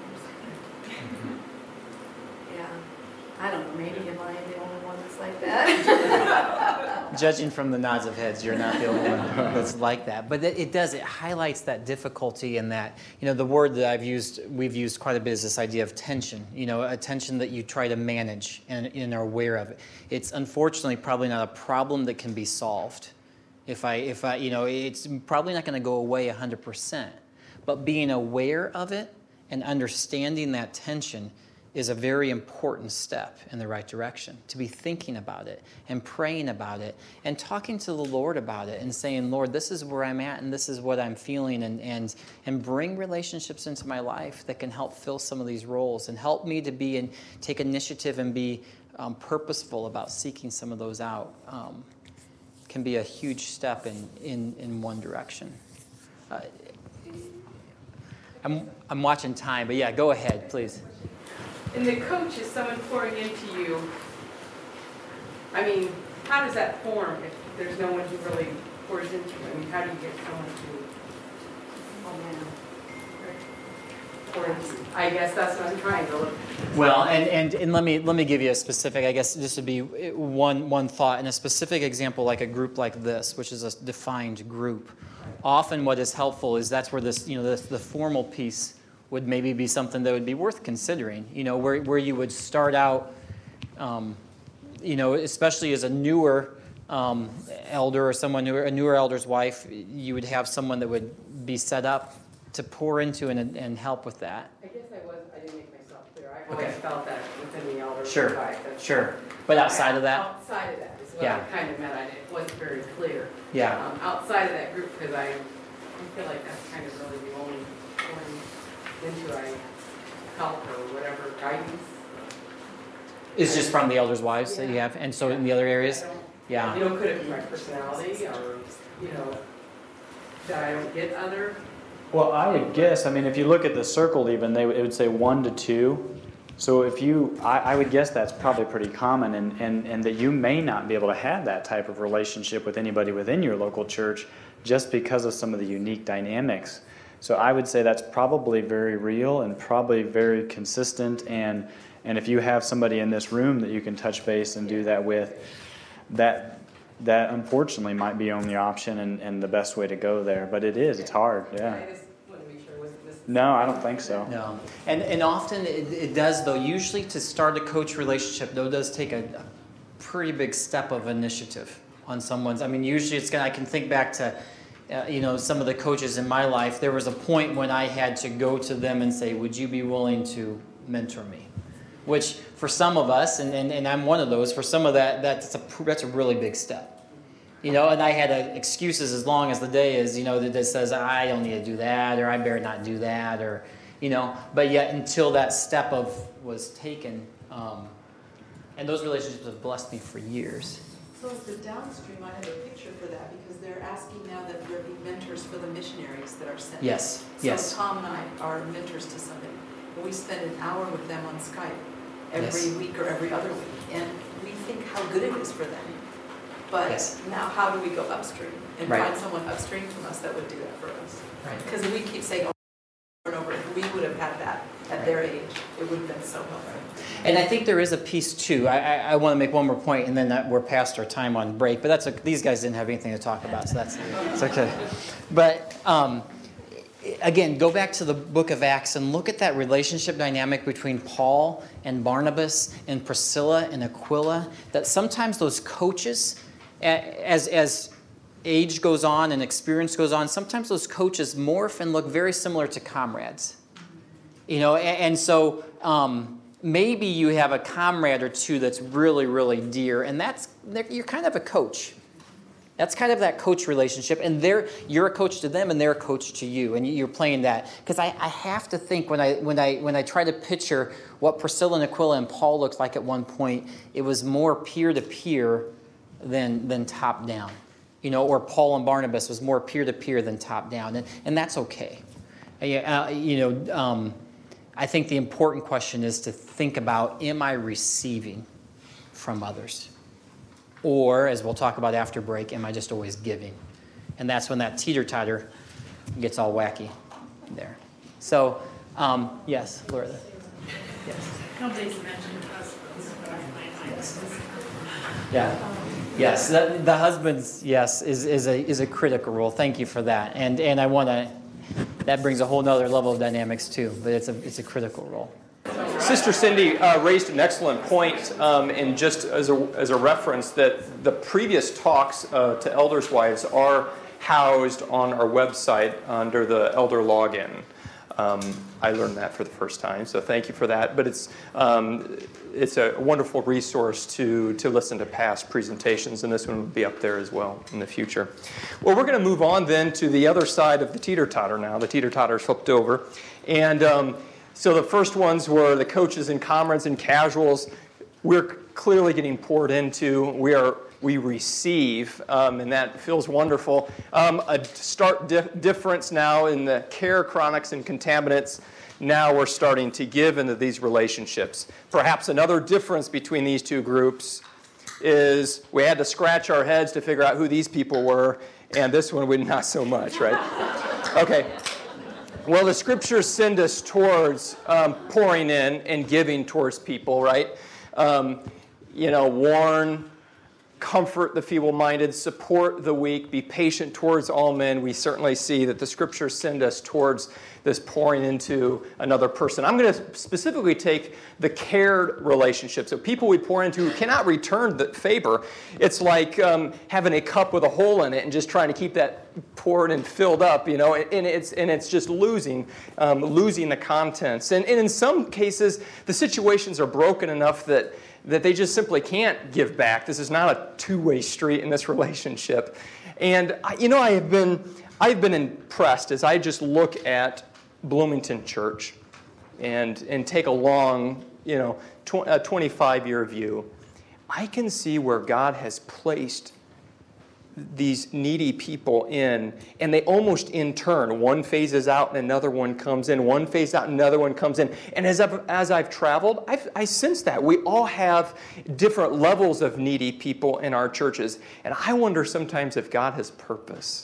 Yeah. I don't know, maybe am I the only one that's like that? Judging from the nods of heads, you're not the only one that's like that. But it highlights that difficulty, and that, the word that we've used quite a bit is this idea of tension, a tension that you try to manage and are aware of it. It's unfortunately probably not a problem that can be solved. If I it's probably not going to go away 100%. But being aware of it and understanding that tension is a very important step in the right direction, to be thinking about it and praying about it and talking to the Lord about it and saying, Lord, this is where I'm at and this is what I'm feeling, and bring relationships into my life that can help fill some of these roles and help me to take initiative and be purposeful about seeking some of those out. Can be a huge step in one direction. I'm watching time, but yeah, go ahead, please. And the coach is someone pouring into you. I mean, how does that form if there's no one who really pours into you? I mean, how do you get someone to pour into you? I guess that's what I'm trying to look at. Well, and let me give you a specific, I guess this would be one thought, and a specific example like a group like this, which is a defined group. Often what is helpful is that's where this, the formal piece would maybe be something that would be worth considering, where you would start out, especially as a newer elder or a newer elder's wife, you would have someone that would be set up to pour into and help with that. I guess I didn't make myself clear. I always felt that within the elder Sure. But outside of that? Outside of that is what I kind of meant. It wasn't very clear. Yeah. Outside of that group, because I feel like that's kind of really the only one into I help or whatever guidance. It's just from the elders' wives that you have, and so in the other areas? Yeah. Could it be my personality or, that I don't get other? Well, I would guess, if you look at the circle even, it would say 1 to 2. So I would guess that's probably pretty common, and that you may not be able to have that type of relationship with anybody within your local church just because of some of the unique dynamics. So I would say that's probably very real and probably very consistent. And if you have somebody in this room that you can touch base and do that with, that unfortunately might be only option and the best way to go there. But it's hard, yeah. I just want to make sure it wasn't this. No, I don't think so. No. And often it does, though. Usually to start a coach relationship, though, does take a pretty big step of initiative on someone's. I mean, usually I can think back to, some of the coaches in my life. There was a point when I had to go to them and say, would you be willing to mentor me? Which for some of us, and I'm one of those, for some of that's a really big step. And I had excuses as long as the day is, that says, I don't need to do that, or I better not do that, or, but yet until that step was taken, and those relationships have blessed me for years. So as the downstream, I have a picture for that because they're asking now that there be mentors for the missionaries that are sent. Yes, so yes. Tom and I are mentors to somebody. And we spend an hour with them on Skype every Yes. week or every other week. And we think how good it is for them. But Yes. now how do we go upstream and Right. find someone upstream from us that would do that for us? Right. Because we keep saying over and over, if we would have had that at their age, it would have been so helpful. And I think there is a piece too. I want to make one more point, and then we're past our time on break. But these guys didn't have anything to talk about, so it's okay. But again, go back to the book of Acts and look at that relationship dynamic between Paul and Barnabas and Priscilla and Aquila. That sometimes those coaches, as age goes on and experience goes on, sometimes those coaches morph and look very similar to comrades. And so. Maybe you have a comrade or two that's really, really dear, and you're kind of a coach. That's kind of that coach relationship, and you're a coach to them, and they're a coach to you, and you're playing that. Because I have to think when I try to picture what Priscilla and Aquila and Paul looked like at one point, it was more peer to peer than top down, or Paul and Barnabas was more peer to peer than top down, and that's okay. I think the important question is to think about, am I receiving from others? Or, as we'll talk about after break, am I just always giving? And that's when that teeter-totter gets all wacky there. So, yes, Laura. Yes. Nobody's mentioned husbands, but I find husbands. Yeah. Yes, the husbands, yes, is a critical role. Thank you for that. And I want to... That brings a whole nother level of dynamics too, but it's a critical role. Sister Cindy raised an excellent point, and just as a reference, that the previous talks to elders' wives are housed on our website under the elder login. I learned that for the first time, so thank you for that. But it's a wonderful resource to listen to past presentations, and this one will be up there as well in the future. Well, we're going to move on then to the other side of the teeter-totter now. The teeter-totter's flipped over. And so the first ones were the coaches and comrades and casuals. We're clearly getting poured into. We receive, and that feels wonderful. A stark difference now in the care, chronics, and contaminants. Now we're starting to give into these relationships. Perhaps another difference between these two groups is we had to scratch our heads to figure out who these people were, and this one we not so much, right? Okay. Well, the scriptures send us towards pouring in and giving towards people, right? Warn, comfort the feeble-minded, support the weak, be patient towards all men. We certainly see that the scriptures send us towards this pouring into another person. I'm going to specifically take the cared relationship. So people we pour into who cannot return the favor. It's like having a cup with a hole in it and just trying to keep that poured and filled up, and it's just losing the contents. And in some cases, the situations are broken enough that they just simply can't give back. This is not a two-way street in this relationship. And I've been impressed as I just look at Bloomington Church and take a long, 25-year view. I can see where God has placed these needy people in, and they almost in turn. One phases out and another one comes in. One phase out and another one comes in. And as I've traveled, I sense that. We all have different levels of needy people in our churches. And I wonder sometimes if God has purpose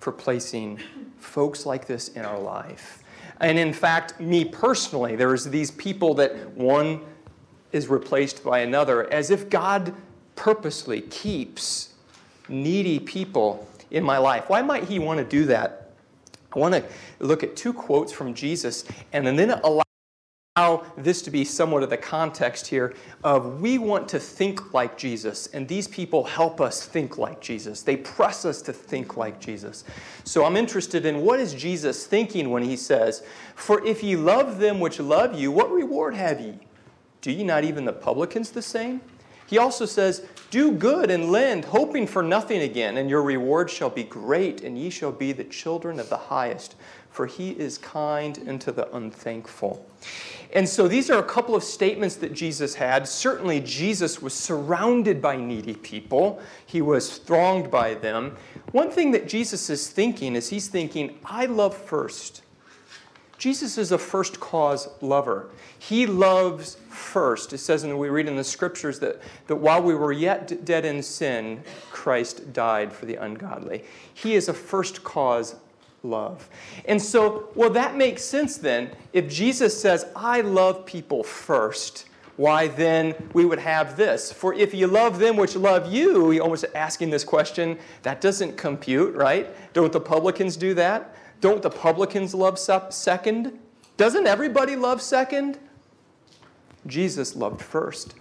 for placing folks like this in our life. And in fact, me personally, there's these people that one is replaced by another, as if God purposely keeps needy people in my life. Why might he want to do that? I want to look at 2 quotes from Jesus and then allow this to be somewhat of the context here of we want to think like Jesus, and these people help us think like Jesus. They press us to think like Jesus. So I'm interested in what is Jesus thinking when he says, "For if ye love them which love you, what reward have ye? Do ye not even the publicans the same?" He also says, "Do good and lend, hoping for nothing again, and your reward shall be great, and ye shall be the children of the highest, for he is kind unto the unthankful." And so these are a couple of statements that Jesus had. Certainly Jesus was surrounded by needy people. He was thronged by them. One thing that Jesus is thinking is he's thinking, I love first. Jesus is a first cause lover. He loves first. It says, and we read in the scriptures that while we were yet dead in sin, Christ died for the ungodly. He is a first cause love. And so, well, that makes sense then. If Jesus says, I love people first, why then we would have this. For if you love them which love you, he almost asking this question, that doesn't compute, right? Don't the publicans do that? Don't the publicans love second? Doesn't everybody love second? Jesus loved first.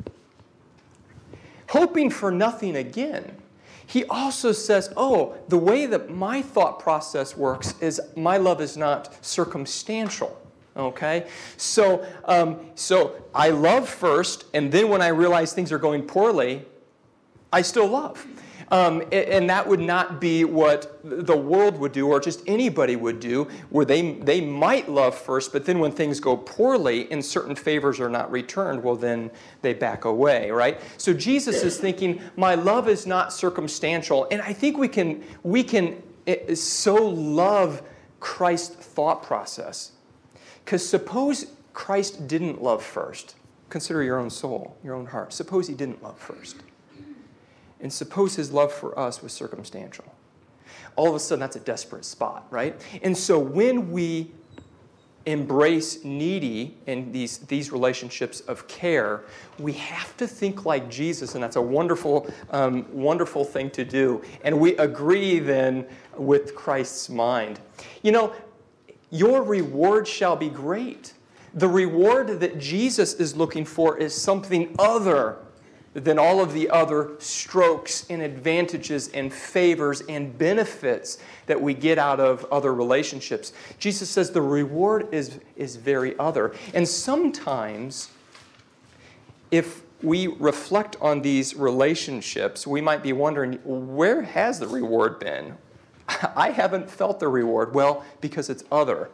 Hoping for nothing again. He also says, the way that my thought process works is my love is not circumstantial. Okay? So I love first, and then when I realize things are going poorly, I still love. And that would not be what the world would do or just anybody would do, where they might love first, but then when things go poorly and certain favors are not returned, well, then they back away, right? So Jesus is thinking, my love is not circumstantial. And I think we can so love Christ's thought process. Because suppose Christ didn't love first. Consider your own soul, your own heart. Suppose he didn't love first. And suppose his love for us was circumstantial. All of a sudden, that's a desperate spot, right? And so when we embrace needy in these relationships of care, we have to think like Jesus, and that's a wonderful, wonderful thing to do. And we agree then with Christ's mind. You know, your reward shall be great. The reward that Jesus is looking for is something other than all of the other strokes and advantages and favors and benefits that we get out of other relationships. Jesus says the reward is very other. And sometimes, if we reflect on these relationships, we might be wondering, where has the reward been? I haven't felt the reward. Well, because it's other.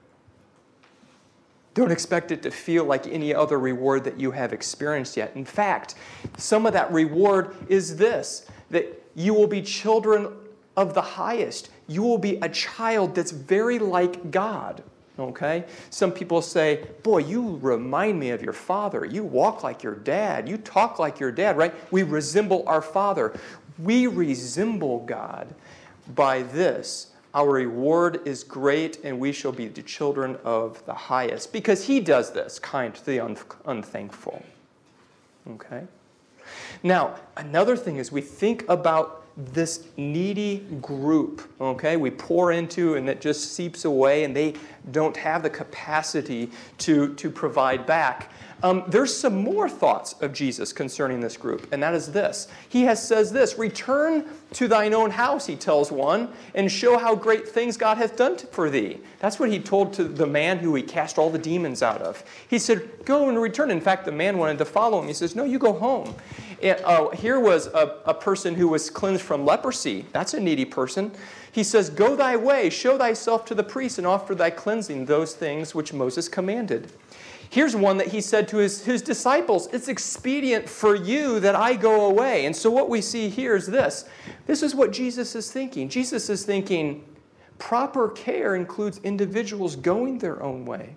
Don't expect it to feel like any other reward that you have experienced yet. In fact, some of that reward is this, that you will be children of the highest. You will be a child that's very like God, okay? Some people say, boy, you remind me of your father. You walk like your dad. You talk like your dad, right? We resemble our father. We resemble God by this. Our reward is great, and we shall be the children of the highest. Because he does this, kind to the unthankful. Okay? Now, another thing is we think about this needy group, okay, we pour into and it just seeps away and they don't have the capacity to provide back. There's some more thoughts of Jesus concerning this group, and that is this. He says this, return to thine own house, he tells one, and show how great things God hath done for thee. That's what he told to the man who he cast all the demons out of. He said, go and return. In fact, the man wanted to follow him. He says, no, you go home. And, here was a person who was cleansed from leprosy. That's a needy person. He says, go thy way, show thyself to the priest, and offer thy cleansing, those things which Moses commanded. Here's one that he said to his disciples, it's expedient for you that I go away. And so what we see here is this. This is what Jesus is thinking. Jesus is thinking proper care includes individuals going their own way.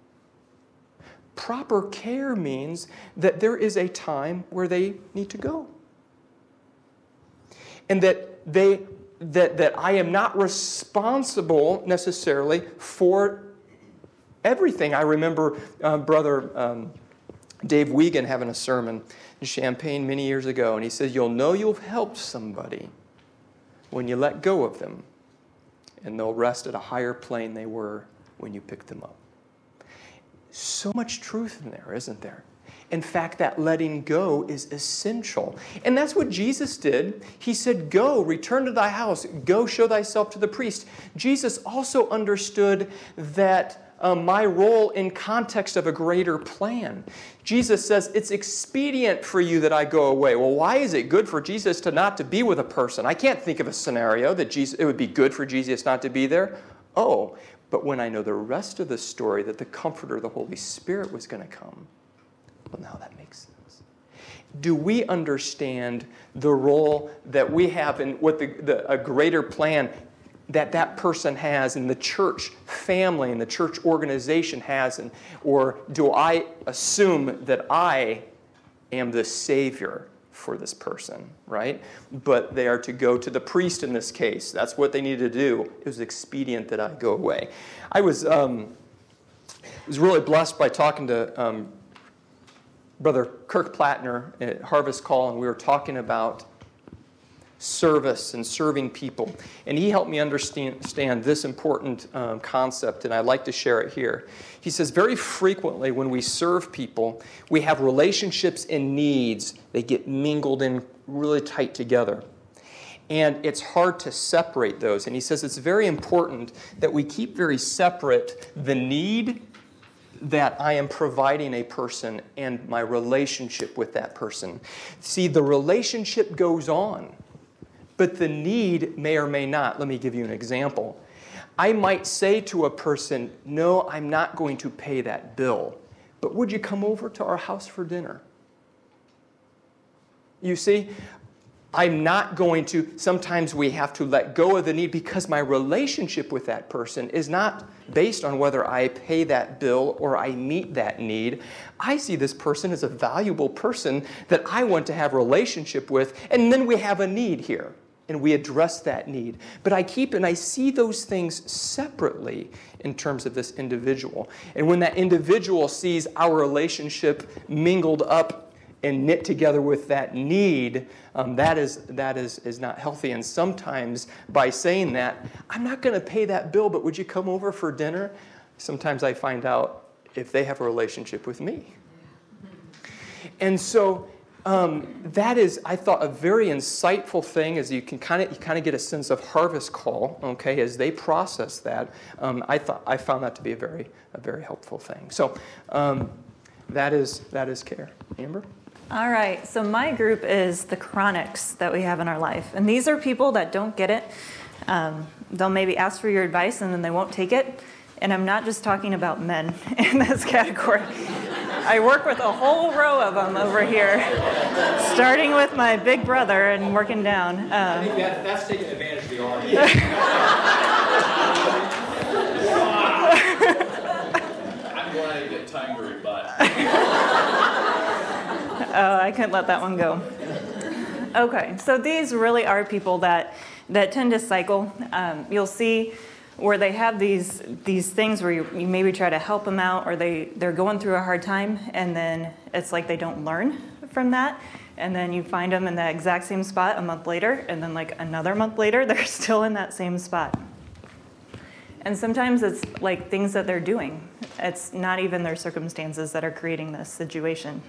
Proper care means that there is a time where they need to go. And that they that I am not responsible necessarily for everything. I remember Brother Dave Wiegand having a sermon in Champaign many years ago, and he said, you'll know you've helped somebody when you let go of them, and they'll rest at a higher plane they were when you picked them up. So much truth in there, isn't there? In fact, that letting go is essential. And that's what Jesus did. He said, go, return to thy house, go show thyself to the priest. Jesus also understood that my role in context of a greater plan. Jesus says, it's expedient for you that I go away. Well, why is it good for Jesus not to be with a person? I can't think of a scenario that it would be good for Jesus not to be there. Oh, but when I know the rest of the story, that the Comforter, the Holy Spirit, was going to come, well, now that makes sense. Do we understand the role that we have in what a greater plan that person has in the church family and the church organization has? Or do I assume that I am the Savior for this person, right? But they are to go to the priest in this case. That's what they needed to do. It was expedient that I go away. I was really blessed by talking to Brother Kirk Plattner at Harvest Call, and we were talking about service and serving people. And he helped me understand this important concept, and I'd like to share it here. He says, very frequently when we serve people, we have relationships and needs. They get mingled in really tight together. And it's hard to separate those. And he says it's very important that we keep very separate the need that I am providing a person and my relationship with that person. See, the relationship goes on, but the need may or may not. Let me give you an example. I might say to a person, no, I'm not going to pay that bill, but would you come over to our house for dinner? You see, I'm not going to, sometimes we have to let go of the need because my relationship with that person is not based on whether I pay that bill or I meet that need. I see this person as a valuable person that I want to have a relationship with, and then we have a need here, and we address that need. But I see those things separately in terms of this individual. And when that individual sees our relationship mingled up and knit together with that need, that is not healthy. And sometimes by saying that, I'm not going to pay that bill, but would you come over for dinner? Sometimes I find out if they have a relationship with me. And so that is, I thought, a very insightful thing, as you can kind of get a sense of Harvest Call, okay, as they process that. I found that to be a very helpful thing. So that is care. Amber? All right, so my group is the chronics that we have in our life. And these are people that don't get it. They'll maybe ask for your advice and then they won't take it. And I'm not just talking about men in this category. I work with a whole row of them over here, starting with my big brother and working down. I think that's taking advantage of the audience. I'm glad I get time to rebut. Oh, I couldn't let that one go. Okay, so these really are people that tend to cycle. You'll see where they have these things where you maybe try to help them out, or they're going through a hard time, and then it's like they don't learn from that. And then you find them in that exact same spot a month later, and then like another month later, they're still in that same spot. And sometimes it's like things that they're doing. It's not even their circumstances that are creating this situation.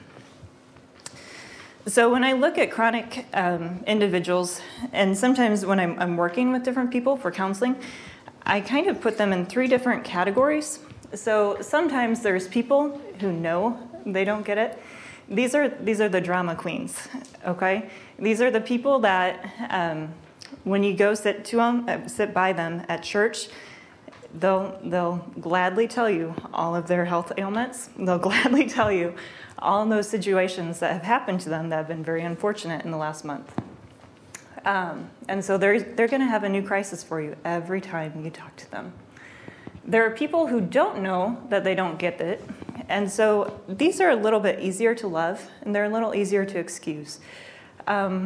So when I look at chronic individuals, and sometimes when I'm working with different people for counseling, I kind of put them in 3 different categories. So sometimes there's people who know they don't get it. These are the drama queens, okay? These are the people that when you go sit by them at church, they'll gladly tell you all of their health ailments. They'll gladly tell you all of those situations that have happened to them that have been very unfortunate in the last month. And so they're going to have a new crisis for you every time you talk to them. There are people who don't know that they don't get it, and so these are a little bit easier to love, and they're a little easier to excuse.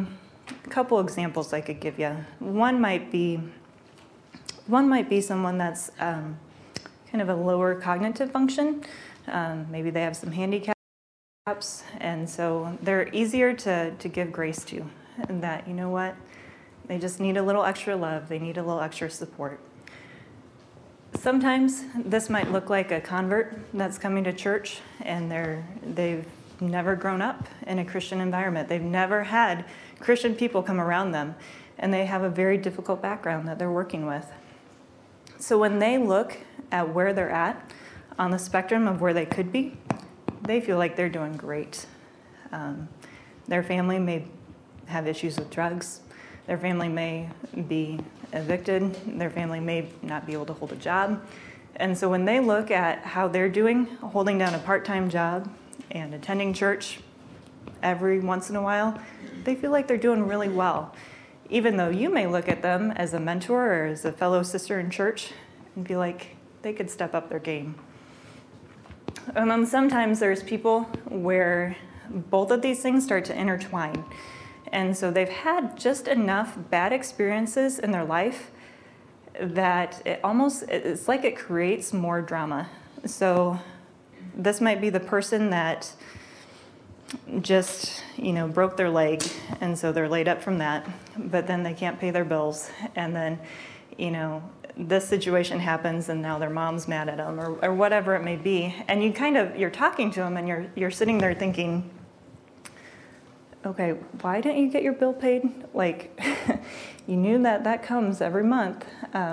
A couple examples I could give you. One might be someone that's kind of a lower cognitive function. Maybe they have some handicaps, and so they're easier to give grace to. And that, you know what, they just need a little extra love. They need a little extra support. Sometimes this might look like a convert that's coming to church, and they've never grown up in a Christian environment. They've never had Christian people come around them, and they have a very difficult background that they're working with. So when they look at where they're at on the spectrum of where they could be, they feel like they're doing great. Their family may have issues with drugs. Their family may be evicted. Their family may not be able to hold a job. And so when they look at how they're doing, holding down a part-time job and attending church every once in a while, they feel like they're doing really well. Even though you may look at them as a mentor or as a fellow sister in church and be like, they could step up their game. And then sometimes there's people where both of these things start to intertwine. And so they've had just enough bad experiences in their life that it's like it creates more drama. So this might be the person that just, broke their leg, and so they're laid up from that, but then they can't pay their bills. And then, this situation happens and now their mom's mad at them or whatever it may be. And you're talking to them and you're sitting there thinking, okay, why didn't you get your bill paid? Like, you knew that comes every month.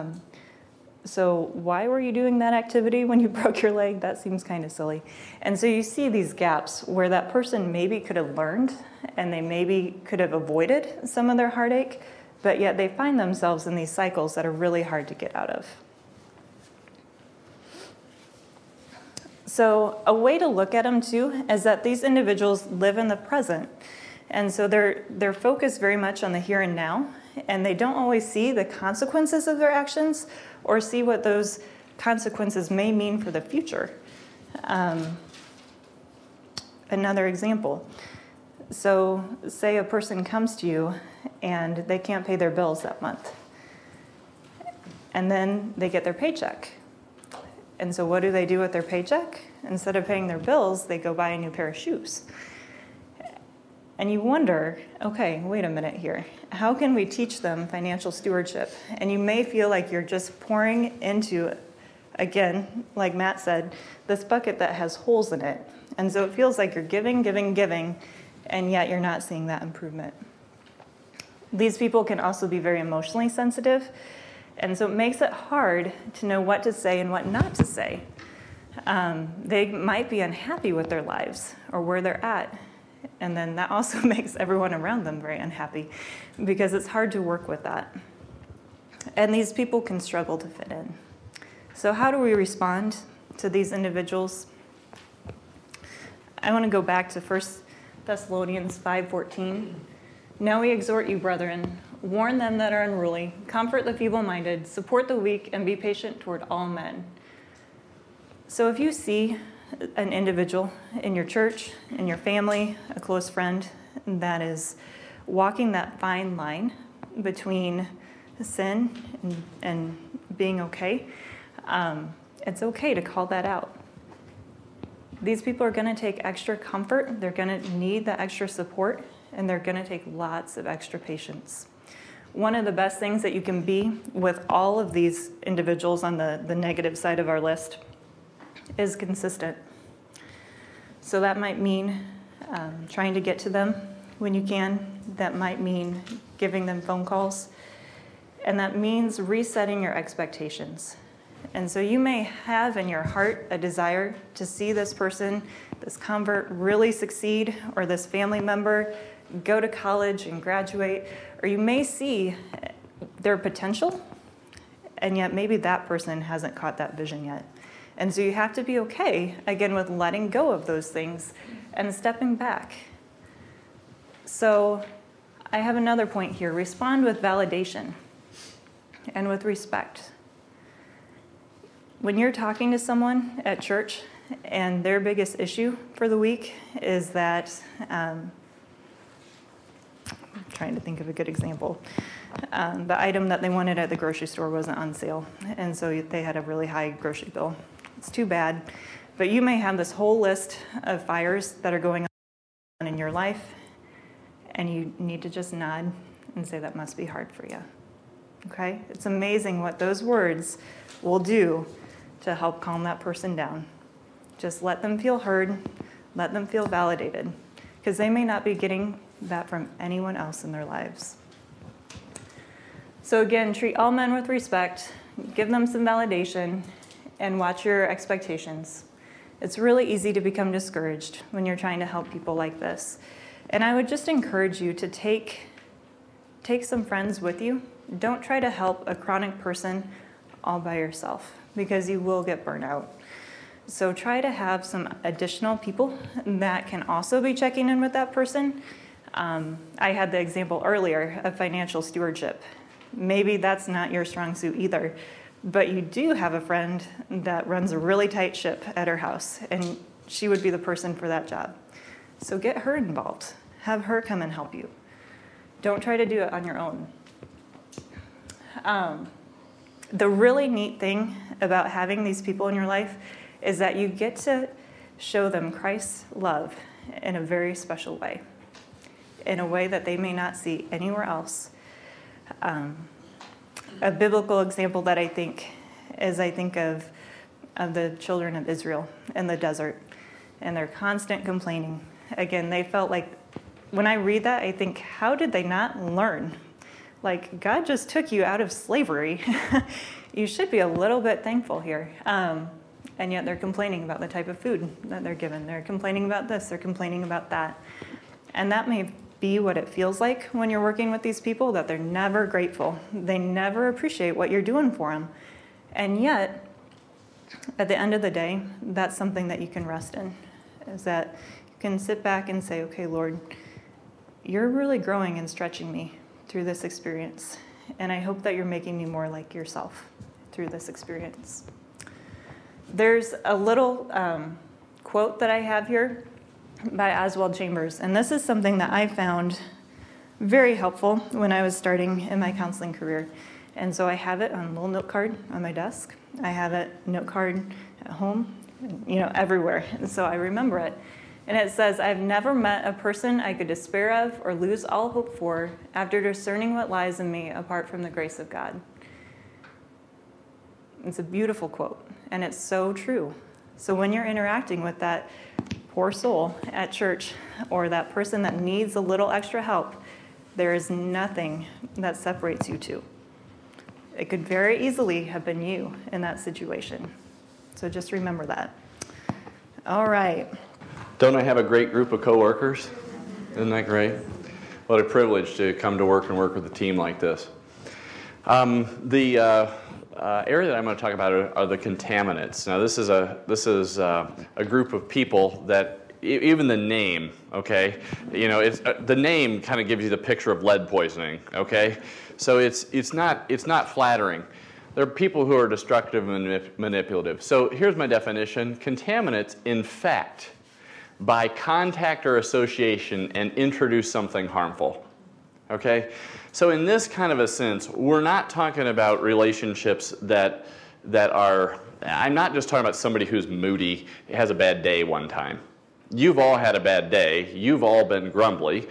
So why were you doing that activity when you broke your leg? That seems kind of silly. And so you see these gaps where that person maybe could have learned and they maybe could have avoided some of their heartache, but yet they find themselves in these cycles that are really hard to get out of. So a way to look at them too is that these individuals live in the present. And so they're focused very much on the here and now, and they don't always see the consequences of their actions or see what those consequences may mean for the future. Another example. So say a person comes to you and they can't pay their bills that month. And then they get their paycheck. And so what do they do with their paycheck? Instead of paying their bills, they go buy a new pair of shoes. And you wonder, okay, wait a minute here. How can we teach them financial stewardship? And you may feel like you're just pouring into, again, like Matt said, this bucket that has holes in it. And so it feels like you're giving, and yet you're not seeing that improvement. These people can also be very emotionally sensitive, and so it makes it hard to know what to say and what not to say. They might be unhappy with their lives or where they're at, and then that also makes everyone around them very unhappy because it's hard to work with that. And these people can struggle to fit in. So how do we respond to these individuals? I want to go back to 1 Thessalonians 5:14. Now we exhort you, brethren, warn them that are unruly, comfort the feeble-minded, support the weak, and be patient toward all men. So if you see an individual in your church, in your family, a close friend that is walking that fine line between sin and being okay, it's okay to call that out. These people are going to take extra comfort, they're going to need that extra support, and they're going to take lots of extra patience. One of the best things that you can be with all of these individuals on the negative side of our list is consistent. So that might mean trying to get to them when you can. That might mean giving them phone calls. And that means resetting your expectations. And so you may have in your heart a desire to see this person, this convert, really succeed, or this family member go to college and graduate, or you may see their potential, and yet maybe that person hasn't caught that vision yet. And so you have to be okay, again, with letting go of those things and stepping back. So I have another point here. Respond with validation and with respect. When you're talking to someone at church and their biggest issue for the week is that, I'm trying to think of a good example. The item that they wanted at the grocery store wasn't on sale, and so they had a really high grocery bill. It's too bad. But you may have this whole list of fires that are going on in your life, and you need to just nod and say that must be hard for you. Okay? It's amazing what those words will do to help calm that person down. Just let them feel heard, let them feel validated, because they may not be getting that from anyone else in their lives. So again, treat all men with respect, give them some validation, and watch your expectations. It's really easy to become discouraged when you're trying to help people like this. And I would just encourage you to take some friends with you. Don't try to help a chronic person all by yourself, because you will get burnt out. So try to have some additional people that can also be checking in with that person. I had the example earlier of financial stewardship. Maybe that's not your strong suit either, but you do have a friend that runs a really tight ship at her house, and she would be the person for that job. So get her involved. Have her come and help you. Don't try to do it on your own. The really neat thing about having these people in your life is that you get to show them Christ's love in a very special way, in a way that they may not see anywhere else. A biblical example that I think of the children of Israel in the desert and their constant complaining. Again, they felt like, when I read that, I think, how did they not learn? Like, God just took you out of slavery. You should be a little bit thankful here. And yet they're complaining about the type of food that they're given. They're complaining about this, they're complaining about that. And that may be what it feels like when you're working with these people, that they're never grateful. They never appreciate what you're doing for them. And yet, at the end of the day, that's something that you can rest in, is that you can sit back and say, okay, Lord, you're really growing and stretching me through this experience. And I hope that you're making me more like yourself through this experience. There's a little quote that I have here by Oswald Chambers, and this is something that I found very helpful when I was starting in my counseling career. And so I have it on a little note card on my desk. I have it note card at home, everywhere. And so I remember it. And it says, "I've never met a person I could despair of or lose all hope for after discerning what lies in me apart from the grace of God." It's a beautiful quote, and it's so true. So when you're interacting with that poor soul at church or that person that needs a little extra help, there is nothing that separates you two. It could very easily have been you in that situation. So just remember that. All right. Don't I have a great group of coworkers? Isn't that great? What a privilege to come to work and work with a team like this. The area that I'm going to talk about are the contaminants. Now, this is a group of people that even the name, okay, the name kind of gives you the picture of lead poisoning, okay. So it's not flattering. There are people who are destructive and manipulative. So here's my definition: contaminants infect by contact or association and introduce something harmful. Okay? So in this kind of a sense, we're not talking about relationships that are, I'm not just talking about somebody who's moody, has a bad day one time. You've all had a bad day. You've all been grumbly.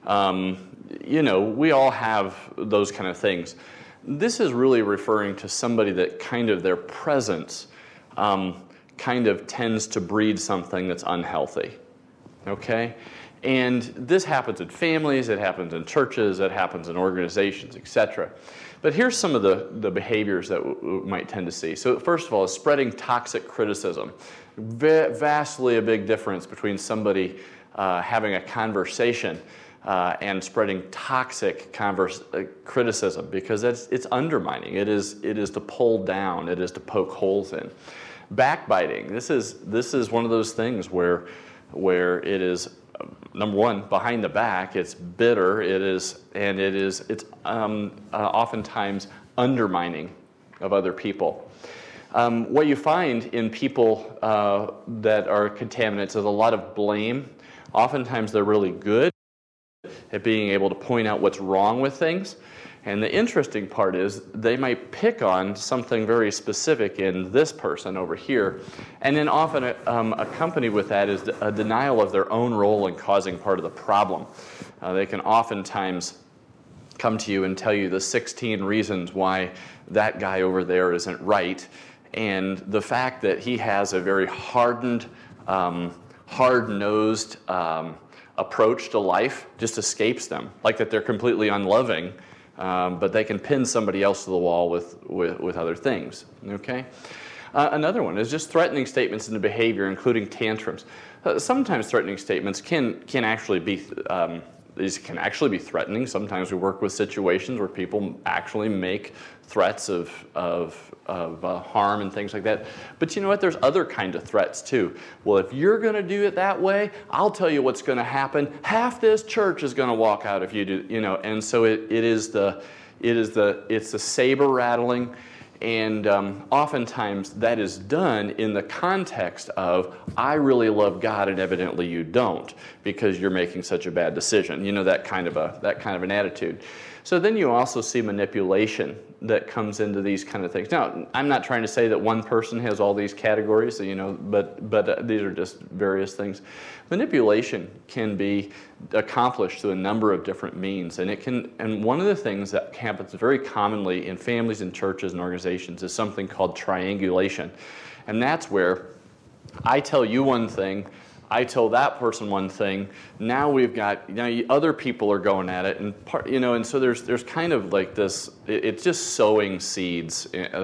We all have those kind of things. This is really referring to somebody that kind of their presence kind of tends to breed something that's unhealthy, okay? And this happens in families, it happens in churches, it happens in organizations, etc. But here's some of the behaviors that we might tend to see. So first of all, is spreading toxic criticism. Vastly a big difference between somebody having a conversation and spreading toxic criticism, because it's undermining. It is to pull down. It is to poke holes in. Backbiting. This is one of those things where it is, number one, behind the back. It's bitter. It's oftentimes undermining of other people. What you find in people that are contaminants is a lot of blame. Oftentimes they're really good. at being able to point out what's wrong with things. And the interesting part is they might pick on something very specific in this person over here, and then often accompanied with that is a denial of their own role in causing part of the problem. They can oftentimes come to you and tell you the 16 reasons why that guy over there isn't right, and the fact that he has a very hardened, hard-nosed approach to life just escapes them, like that they're completely unloving, but they can pin somebody else to the wall with other things, okay? Another one is just threatening statements in the behavior, including tantrums. Sometimes threatening statements can actually be these can actually be threatening. Sometimes we work with situations where people actually make threats of harm and things like that. But you know what? There's other kind of threats too. Well, if you're going to do it that way, I'll tell you what's going to happen. Half this church is going to walk out if you do. You know, and so it's the saber rattling. And oftentimes that is done in the context of, I really love God and evidently you don't because you're making such a bad decision. You know, that kind of an attitude. So then you also see manipulation that comes into these kind of things. Now, I'm not trying to say that one person has all these categories, you know, but these are just various things. Manipulation can be accomplished through a number of different means, and one of the things that happens very commonly in families and churches and organizations is something called triangulation. And that's where I tell you one thing, I tell that person one thing. Now we've got other people are going at it, and so there's kind of like this. It's just sowing seeds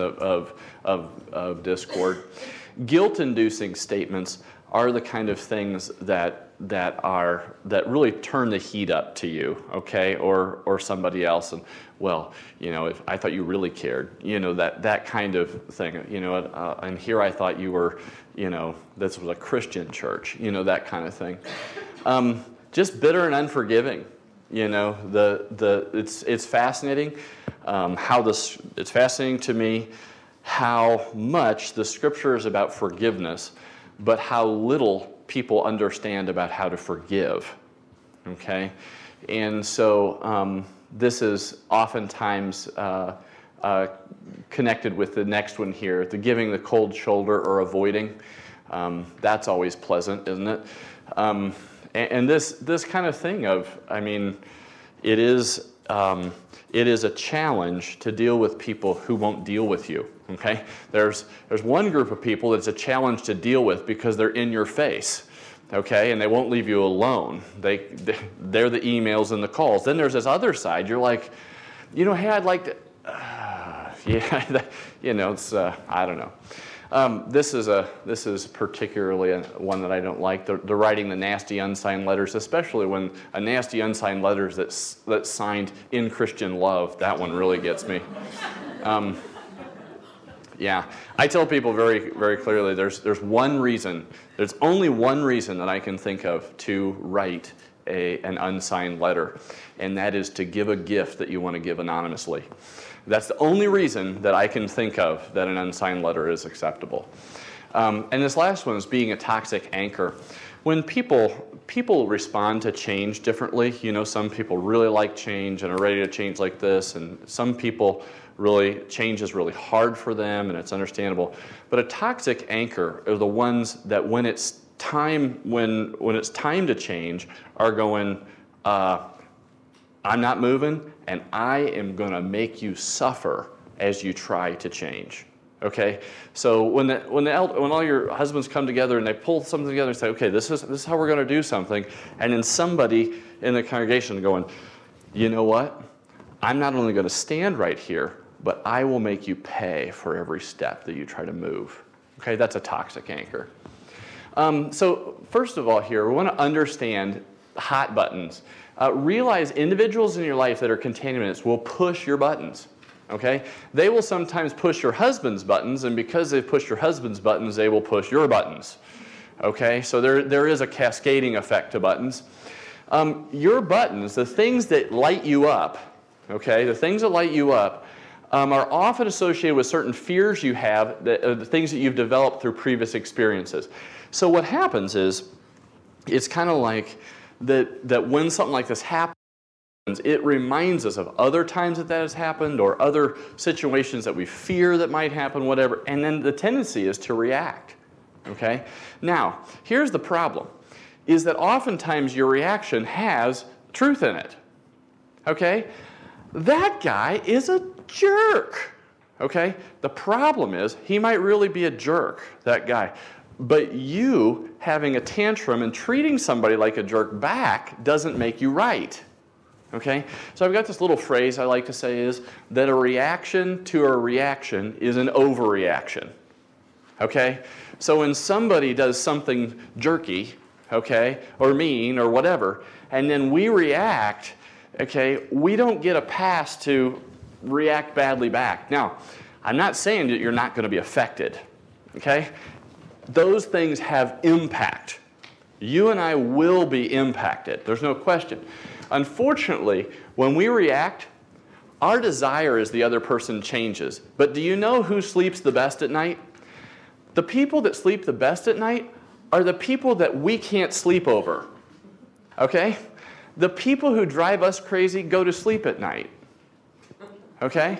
of discord. Guilt-inducing statements are the kind of things that really turn the heat up to you, okay, or somebody else, and well, you know, if I thought you really cared, you know, that kind of thing, you know, and here I thought you were, you know, this was a Christian church, you know, that kind of thing. Just bitter and unforgiving, you know, it's fascinating it's fascinating to me how much the Scripture is about forgiveness, but how little people understand about how to forgive, okay? And so this is oftentimes connected with the next one here, the giving the cold shoulder or avoiding. That's always pleasant, isn't it? And this kind of thing of, I mean, it is a challenge to deal with people who won't deal with you. Okay, there's one group of people that's a challenge to deal with because they're in your face, okay, and they won't leave you alone. They're the emails and the calls. Then there's this other side. You're like, you know, hey, I'd like to, yeah, you know, it's I don't know. This is particularly one that I don't like. The writing the nasty unsigned letters, especially when a nasty unsigned letter that's signed in Christian love. That one really gets me. Yeah, I tell people very, very clearly there's only one reason that I can think of to write an unsigned letter, and that is to give a gift that you want to give anonymously. That's the only reason that I can think of that an unsigned letter is acceptable. And this last one is being a toxic anchor. When people respond to change differently, you know, some people really like change and are ready to change like this, and some people really, change is really hard for them, and it's understandable. But a toxic anchor are the ones that when it's time to change are going, I'm not moving, and I am going to make you suffer as you try to change. Okay, so when all your husbands come together and they pull something together and say, okay, this is how we're going to do something, and then somebody in the congregation going, you know what? I'm not only going to stand right here, but I will make you pay for every step that you try to move. Okay, that's a toxic anchor. So first of all here, we want to understand hot buttons. Realize individuals in your life that are contaminants will push your buttons. Okay, they will sometimes push your husband's buttons, and because they've pushed your husband's buttons, they will push your buttons. Okay, so there is a cascading effect to buttons. Your buttons, the things that light you up, okay, the things that light you up, are often associated with certain fears you have, the things that you've developed through previous experiences. So what happens is, it's kind of like that when something like this happens, it reminds us of other times that has happened or other situations that we fear that might happen, whatever. And then the tendency is to react. Okay? Now, here's the problem, is that oftentimes your reaction has truth in it. Okay? That guy is a jerk. Okay? The problem is he might really be a jerk, that guy. But you having a tantrum and treating somebody like a jerk back doesn't make you right. Okay? So I've got this little phrase I like to say is that a reaction to a reaction is an overreaction. Okay? So when somebody does something jerky, okay, or mean or whatever, and then we react, okay, we don't get a pass to react badly back. Now, I'm not saying that you're not going to be affected. Okay? Those things have impact. You and I will be impacted. There's no question. Unfortunately, when we react, our desire is the other person changes. But do you know who sleeps the best at night? The people that sleep the best at night are the people that we can't sleep over. Okay? The people who drive us crazy go to sleep at night. Okay?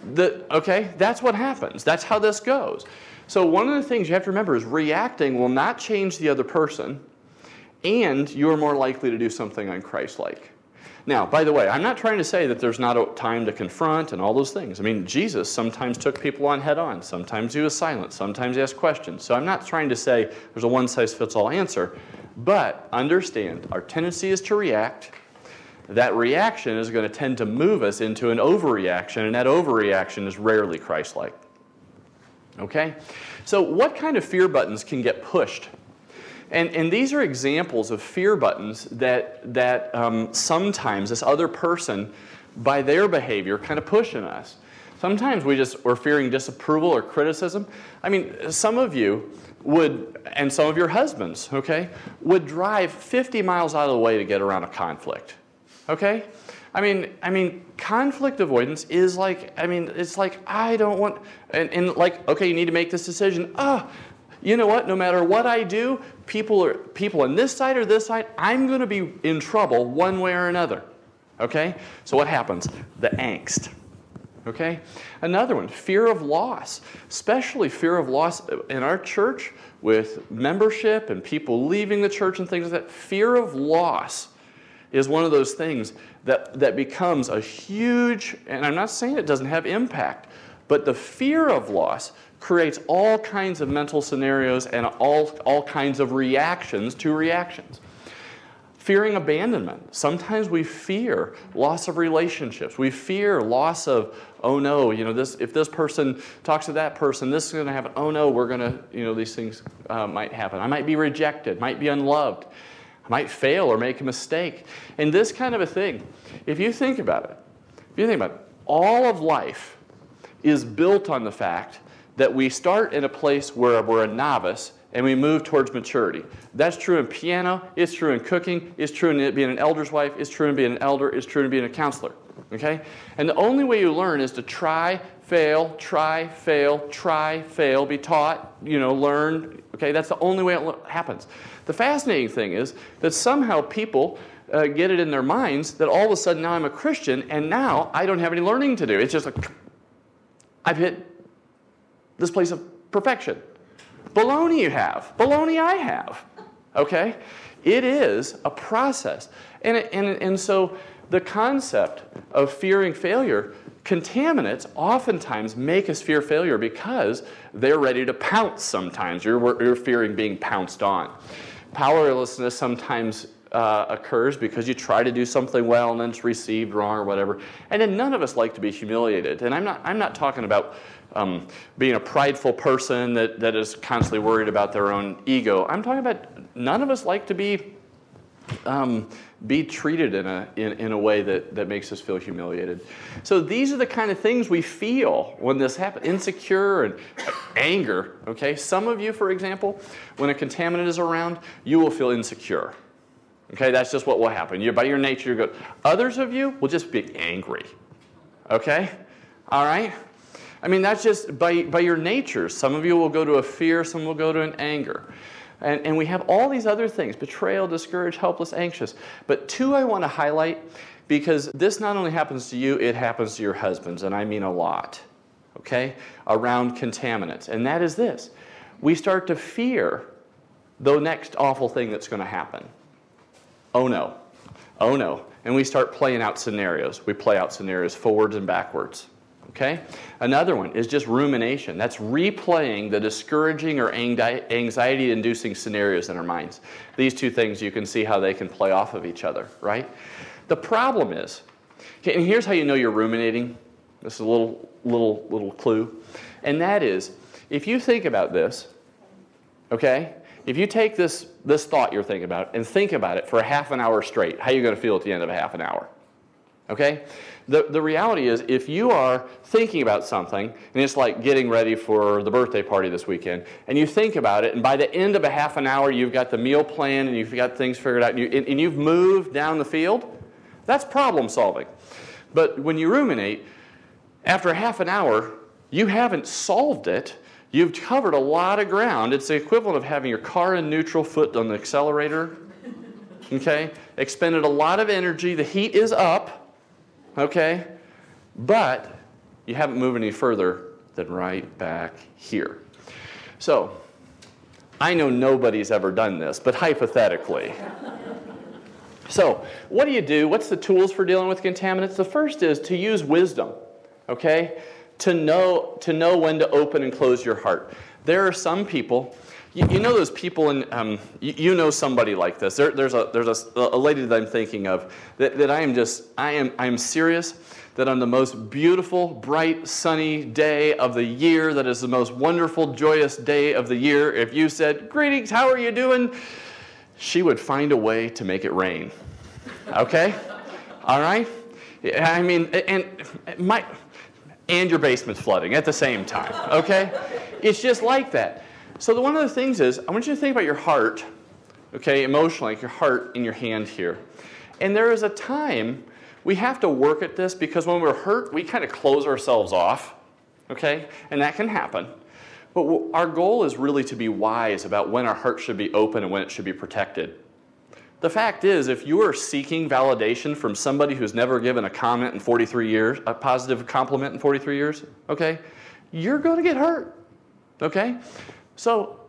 That's what happens. That's how this goes. So one of the things you have to remember is reacting will not change the other person, and you're more likely to do something unchristlike. Now, by the way, I'm not trying to say that there's not a time to confront and all those things. I mean, Jesus sometimes took people on head on. Sometimes he was silent. Sometimes he asked questions. So I'm not trying to say there's a one-size-fits-all answer. But understand, our tendency is to react. That reaction is going to tend to move us into an overreaction, and that overreaction is rarely Christ-like. Okay? So what kind of fear buttons can get pushed? And these are examples of fear buttons that sometimes this other person, by their behavior, kind of pushing us. Sometimes we're fearing disapproval or criticism. I mean, some of you would, and some of your husbands, okay, would drive 50 miles out of the way to get around a conflict. Okay? I mean, conflict avoidance is like, it's like, I don't want, and like, okay, you need to make this decision. You know what? No matter what I do, people on this side or this side, I'm going to be in trouble one way or another. Okay? So what happens? The angst. Okay? Another one, fear of loss. Especially fear of loss in our church with membership and people leaving the church and things like that. Fear of loss is one of those things that becomes a huge, and I'm not saying it doesn't have impact, but the fear of loss creates all kinds of mental scenarios and all kinds of reactions to reactions. Fearing abandonment. Sometimes we fear loss of relationships. We fear loss of, oh no, if this person talks to that person, this is going to happen. Oh no, we're going to, these things might happen. I might be rejected, might be unloved. I might fail or make a mistake. And this kind of a thing, if you think about it, all of life is built on the fact that we start in a place where we're a novice and we move towards maturity. That's true in piano, it's true in cooking, it's true in being an elder's wife, it's true in being an elder, it's true in being a counselor. Okay? And the only way you learn is to try, fail, be taught, learn. Okay? That's the only way it happens. The fascinating thing is that somehow people get it in their minds that all of a sudden now I'm a Christian and now I don't have any learning to do. It's just like, I've hit this place of perfection. Baloney you have. Baloney I have. Okay? It is a process. And so the concept of fearing failure, contaminants oftentimes make us fear failure because they're ready to pounce sometimes. You're fearing being pounced on. Powerlessness sometimes occurs because you try to do something well and then it's received wrong or whatever. And then none of us like to be humiliated. And I'm not talking about being a prideful person that is constantly worried about their own ego. I'm talking about none of us like to be treated in a way that makes us feel humiliated. So these are the kind of things we feel when this happens. Insecure and anger. Okay, some of you, for example, when a contaminant is around, you will feel insecure. Okay, that's just what will happen. By your nature, you're good. Others of you will just be angry. Okay, all right. I mean, that's just by your nature. Some of you will go to a fear, some will go to an anger. And we have all these other things: betrayal, discouraged, helpless, anxious. But 2 I want to highlight, because this not only happens to you, it happens to your husbands, and I mean a lot, okay, around contaminants. And that is this: we start to fear the next awful thing that's going to happen. Oh no, oh no. And we start playing out scenarios. We play out scenarios forwards and backwards. Okay? Another one is just rumination. That's replaying the discouraging or anxiety-inducing scenarios in our minds. These 2 things, you can see how they can play off of each other, right? The problem is, okay, and here's how you know you're ruminating. This is a little clue. And that is, if you think about this, okay, if you take this thought you're thinking about and think about it for a half an hour straight, how are you going to feel at the end of a half an hour? Okay? The reality is, if you are thinking about something, and it's like getting ready for the birthday party this weekend, and you think about it, and by the end of a half an hour, you've got the meal planned, and you've got things figured out, and you've moved down the field, that's problem solving. But when you ruminate, after a half an hour, you haven't solved it. You've covered a lot of ground. It's the equivalent of having your car in neutral, foot on the accelerator. Okay? Expended a lot of energy. The heat is up. Okay? But you haven't moved any further than right back here. So, I know nobody's ever done this, but hypothetically. So, what do you do? What's the tools for dealing with contaminants? The first is to use wisdom. Okay? To know when to open and close your heart. There are some people, you know those people, and you know somebody like this. There's a lady that I'm thinking of that I am serious that on the most beautiful, bright, sunny day of the year, that is the most wonderful, joyous day of the year, if you said, "Greetings, how are you doing?" she would find a way to make it rain. Okay? All right? I mean, and your basement's flooding at the same time, okay? It's just like that. So one of the things is, I want you to think about your heart, okay, emotionally, like your heart in your hand here. And there is a time we have to work at this, because when we're hurt, we kind of close ourselves off, okay? And that can happen. But our goal is really to be wise about when our heart should be open and when it should be protected. The fact is, if you are seeking validation from somebody who's never given a comment in 43 years, a positive compliment in 43 years, okay, you're going to get hurt, okay? So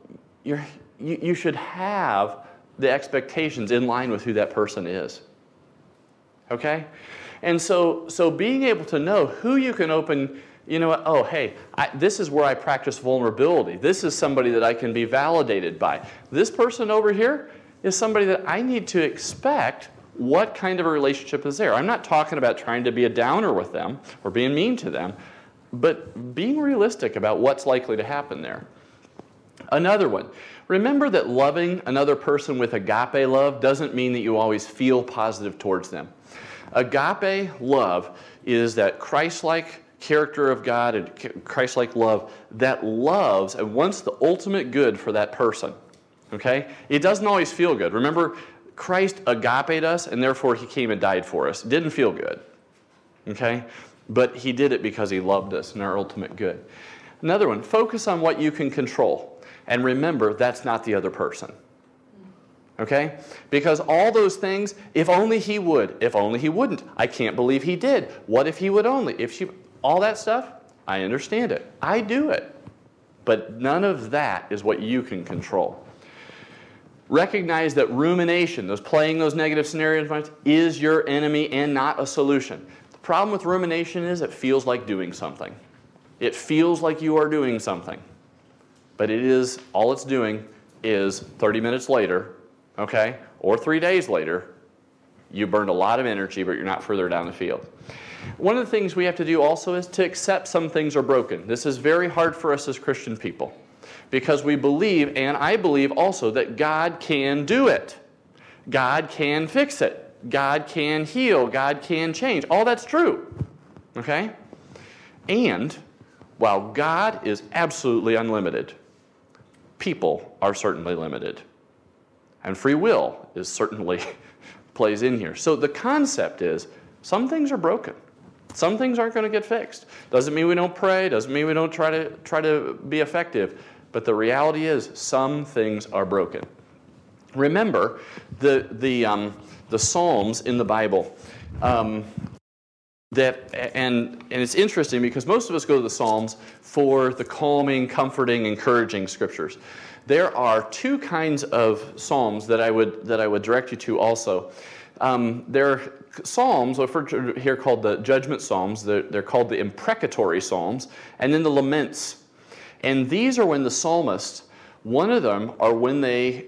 you should have the expectations in line with who that person is, okay? And so being able to know who you can open, you know what, oh, hey, this is where I practice vulnerability. This is somebody that I can be validated by. This person over here is somebody that I need to expect what kind of a relationship is there. I'm not talking about trying to be a downer with them or being mean to them, but being realistic about what's likely to happen there. Another one, remember that loving another person with agape love doesn't mean that you always feel positive towards them. Agape love is that Christ-like character of God and Christ-like love that loves and wants the ultimate good for that person. Okay? It doesn't always feel good. Remember, Christ agaped us, and therefore he came and died for us. It didn't feel good. Okay? But he did it because he loved us and our ultimate good. Another one, focus on what you can control. And remember, that's not the other person. Okay? Because all those things, if only he would, if only he wouldn't, I can't believe he did. What if he would only? If she, all that stuff, I understand it. I do it. But none of that is what you can control. Recognize that rumination, playing those negative scenarios, is your enemy and not a solution. The problem with rumination is it feels like doing something. It feels like you are doing something. But it is, all it's doing is 30 minutes later, okay, or 3 days later, you burned a lot of energy, but you're not further down the field. One of the things we have to do also is to accept some things are broken. This is very hard for us as Christian people. Because we believe, and I believe also, that God can do it. God can fix it. God can heal. God can change. All that's true. Okay? And while God is absolutely unlimited, people are certainly limited. And free will is certainly plays in here. So the concept is, some things are broken. Some things aren't going to get fixed. Doesn't mean we don't pray. Doesn't mean we don't try to be effective. But the reality is, some things are broken. Remember, the Psalms in the Bible, and it's interesting because most of us go to the Psalms for the calming, comforting, encouraging scriptures. There are two kinds of Psalms that I would direct you to also. There are Psalms, referred to here, called the Judgment Psalms. They're called the Imprecatory Psalms, and then the Laments. And these are when the psalmists, one of them are when they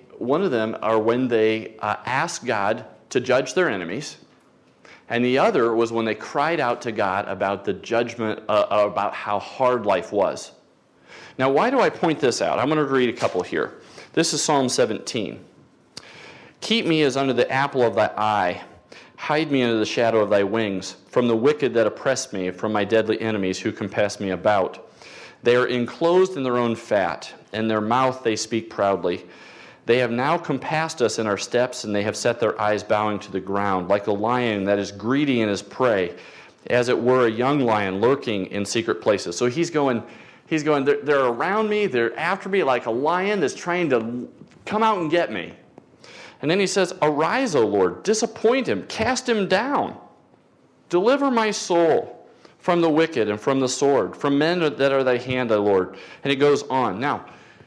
asked God to judge their enemies, and the other was when they cried out to God about the judgment, about how hard life was. Now, why do I point this out? I'm going to read a couple here. This is Psalm 17. Keep me as under the apple of thy eye. Hide me under the shadow of thy wings, from the wicked that oppress me, from my deadly enemies who compass me about. They are enclosed in their own fat, in their mouth they speak proudly. They have now compassed us in our steps, and they have set their eyes bowing to the ground, like a lion that is greedy in his prey, as it were a young lion lurking in secret places. So he's going, they're around me, they're after me like a lion that's trying to come out and get me. And then he says, arise, O Lord, disappoint him, cast him down. Deliver my soul from the wicked and from the sword, from men that are thy hand, O Lord. And it goes on. Now,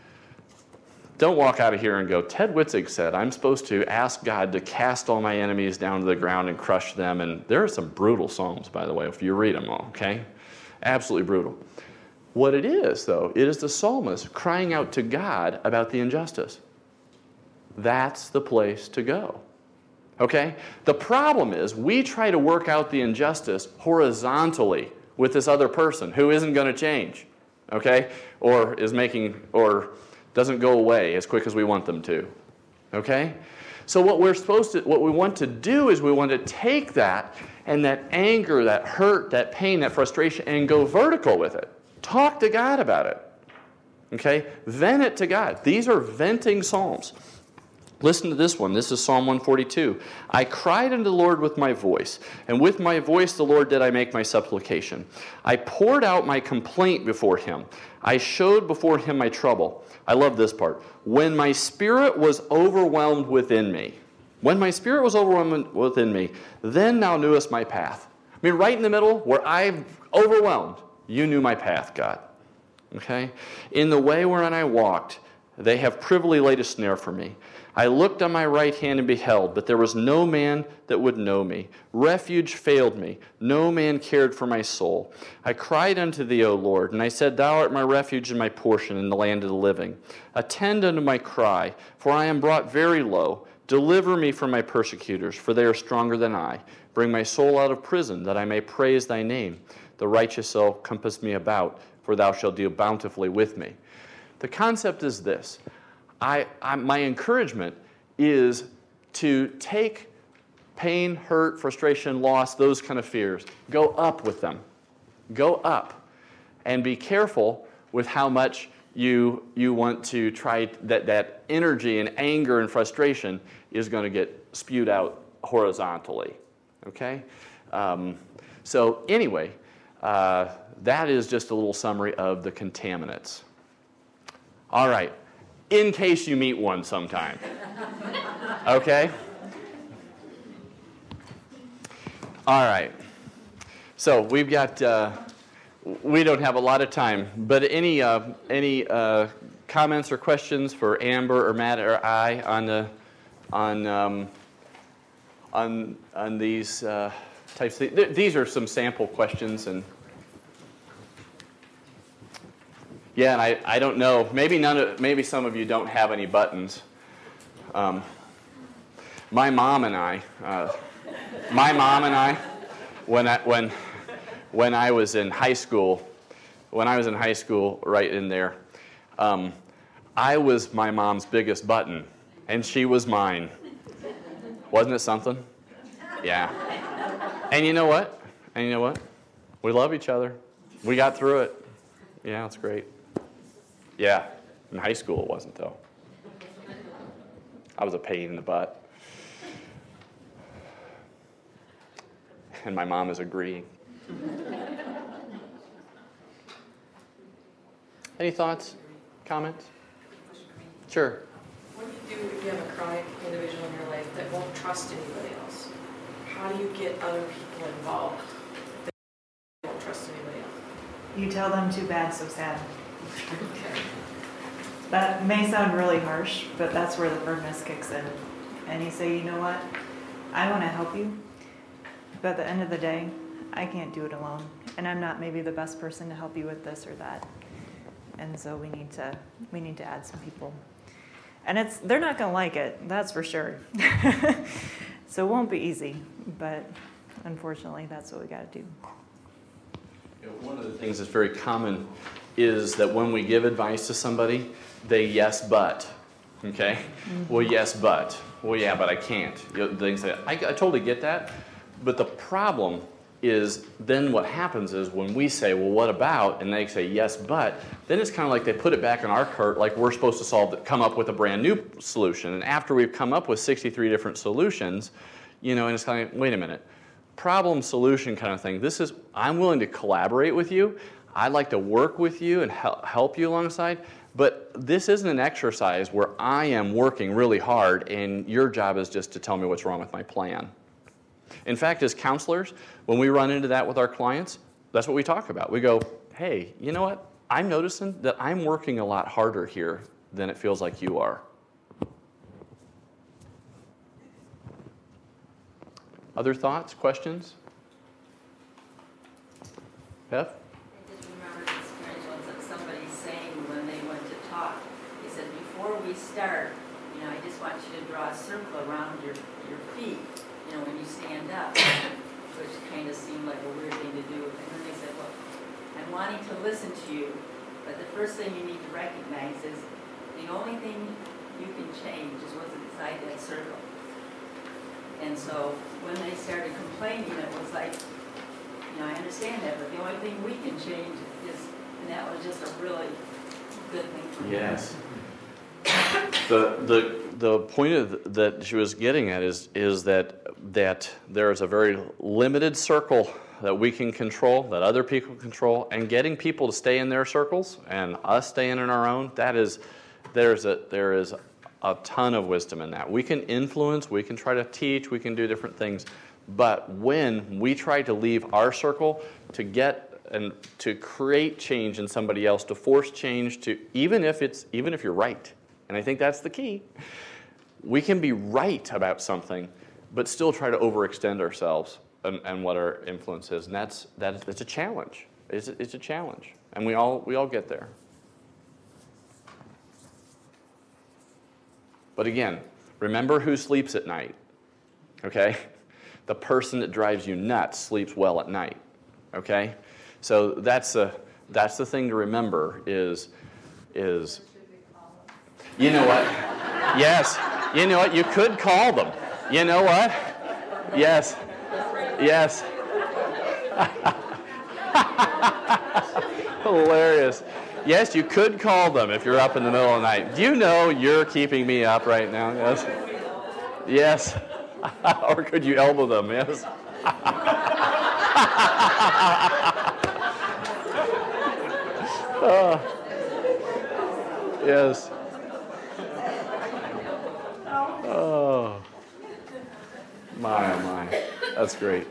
don't walk out of here and go, Ted Witzig said, I'm supposed to ask God to cast all my enemies down to the ground and crush them. And there are some brutal psalms, by the way, if you read them all, okay? Absolutely brutal. What it is, though, it is the psalmist crying out to God about the injustice. That's the place to go. Okay? The problem is we try to work out the injustice horizontally with this other person who isn't going to change. Okay? Or doesn't go away as quick as we want them to. Okay? So what we want to do is we want to take that and that anger, that hurt, that pain, that frustration, and go vertical with it. Talk to God about it. Okay? Vent it to God. These are venting psalms. Listen to this one. This is Psalm 142. I cried unto the Lord with my voice, and with my voice the Lord did I make my supplication. I poured out my complaint before him. I showed before him my trouble. I love this part. When my spirit was overwhelmed within me. When my spirit was overwhelmed within me, then thou knewest my path. I mean, right in the middle, where I'm overwhelmed, you knew my path, God. Okay? In the way wherein I walked, they have privily laid a snare for me. I looked on my right hand and beheld, but there was no man that would know me. Refuge failed me. No man cared for my soul. I cried unto thee, O Lord, and I said, Thou art my refuge and my portion in the land of the living. Attend unto my cry, for I am brought very low. Deliver me from my persecutors, for they are stronger than I. Bring my soul out of prison, that I may praise thy name. The righteous shall compass me about, for thou shalt deal bountifully with me. The concept is this. My encouragement is to take pain, hurt, frustration, loss, those kind of fears. Go up with them. Go up. And be careful with how much you want to try, that energy and anger and frustration is going to get spewed out horizontally. Okay? So anyway, that is just a little summary of the contaminants. All right. In case you meet one sometime. Okay? All right. So we've got, we don't have a lot of time, but any comments or questions for Amber or Matt or I on these types of things? These are some sample questions, and yeah, and I don't know. Maybe some of you don't have any buttons. My mom and I, when I was in high school, right in there, I was my mom's biggest button, and she was mine. Wasn't it something? Yeah. And you know what? We love each other. We got through it. Yeah, it's great. Yeah, in high school it wasn't, though. I was a pain in the butt. And my mom is agreeing. Any thoughts? comments? Sure. What do you do if you have a chronic individual in your life that won't trust anybody else? How do you get other people involved if they won't trust anybody else? You tell them too bad, so sad. That may sound really harsh, but that's where the firmness kicks in. And you say, you know what? I want to help you, but at the end of the day, I can't do it alone. And I'm not maybe the best person to help you with this or that. And so we need to add some people. And they're not going to like it, that's for sure. So it won't be easy, but unfortunately, that's what we got to do. One of the things that's very common is that when we give advice to somebody, they yes, but. Okay? Mm-hmm. Well, yes, but. Well, yeah, but I can't. Things like that. I totally get that. But the problem is then what happens is when we say, well, what about? And they say, yes, but. Then it's kind of like they put it back in our cart like we're supposed to come up with a brand new solution. And after we've come up with 63 different solutions, and it's kind of like, wait a minute. Problem solution kind of thing. I'm willing to collaborate with you. I'd like to work with you and help you alongside. But this isn't an exercise where I am working really hard and your job is just to tell me what's wrong with my plan. In fact, as counselors, when we run into that with our clients, that's what we talk about. We go, hey, you know what? I'm noticing that I'm working a lot harder here than it feels like you are. Other thoughts, questions? Beth? I just remember an experience once of somebody saying when they went to talk, they said, before we start, I just want you to draw a circle around your feet, when you stand up, which kind of seemed like a weird thing to do. And then they said, look, I'm wanting to listen to you, but the first thing you need to recognize is the only thing you can change is what's inside that circle. And so when they started complaining, it was like, I understand that, but the only thing we can change is, and that was just a really good thing for me. Yes. The point that she was getting at is that there is a very limited circle that we can control, that other people control, and getting people to stay in their circles and us staying in our own, there is a ton of wisdom in that. We can influence, we can try to teach, we can do different things, but when we try to leave our circle to get and to create change in somebody else, to force change, to even if you're right, and I think that's the key, we can be right about something, but still try to overextend ourselves and what our influence is, and that's a challenge. It's a challenge, and we all get there. But again, remember who sleeps at night, okay? The person that drives you nuts sleeps well at night, okay? So that's the thing to remember is you know what? Yes, you know what? You could call them. You know what? Yes. Hilarious. Yes, you could call them if you're up in the middle of the night. Do you know you're keeping me up right now? Yes. Yes. Or could you elbow them? Yes. Yes. Oh. My, oh my. That's great.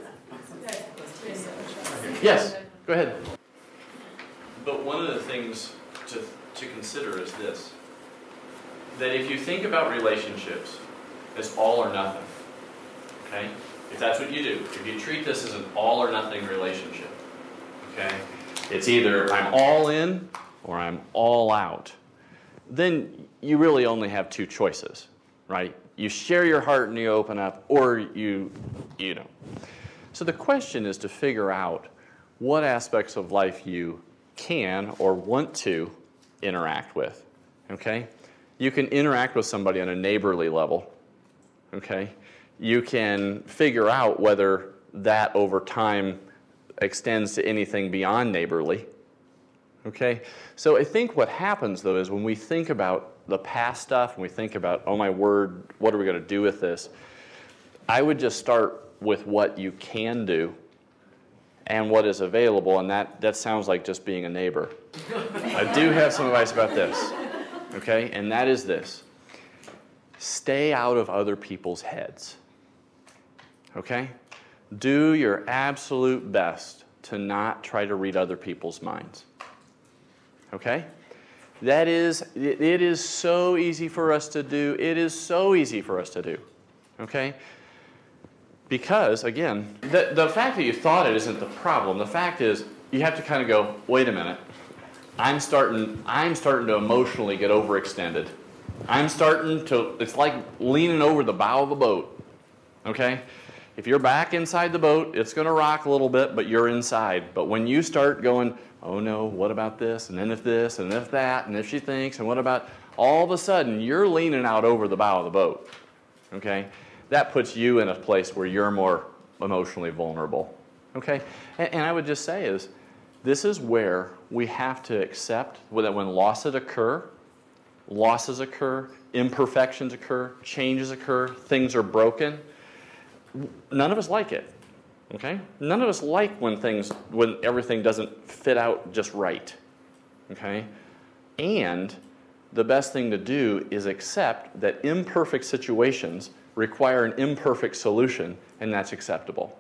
Yes, go ahead. But one of the things to consider is this, that if you think about relationships as all or nothing, okay? If that's what you do, if you treat this as an all or nothing relationship, okay? It's either I'm all in or I'm all out. Then you really only have two choices, right? You share your heart and you open up, or you don't. So the question is to figure out what aspects of life you can or want to interact with, okay? You can interact with somebody on a neighborly level, okay? You can figure out whether that over time extends to anything beyond neighborly, okay? So I think what happens, though, is when we think about the past stuff and we think about, oh my word, what are we going to do with this? I would just start with what you can do and what is available, and that sounds like just being a neighbor. I do have some advice about this. okay? And that is this. Stay out of other people's heads, okay? Do your absolute best to not try to read other people's minds, okay? It is so easy for us to do. It is so easy for us to do, okay? Because, again, the fact that you thought it isn't the problem. The fact is, you have to kind of go, wait a minute. I'm starting to emotionally get overextended. It's like leaning over the bow of a boat, okay? If you're back inside the boat, it's going to rock a little bit, but you're inside. But when you start going, oh no, what about this, and then if this, and if that, and if she thinks, and what about, all of a sudden, you're leaning out over the bow of the boat, okay? That puts you in a place where you're more emotionally vulnerable, okay? And I would just say this is where we have to accept that when losses occur, imperfections occur, changes occur, things are broken. None of us like it, okay? None of us like when everything doesn't fit out just right, okay? And the best thing to do is accept that imperfect situations require an imperfect solution, and that's acceptable.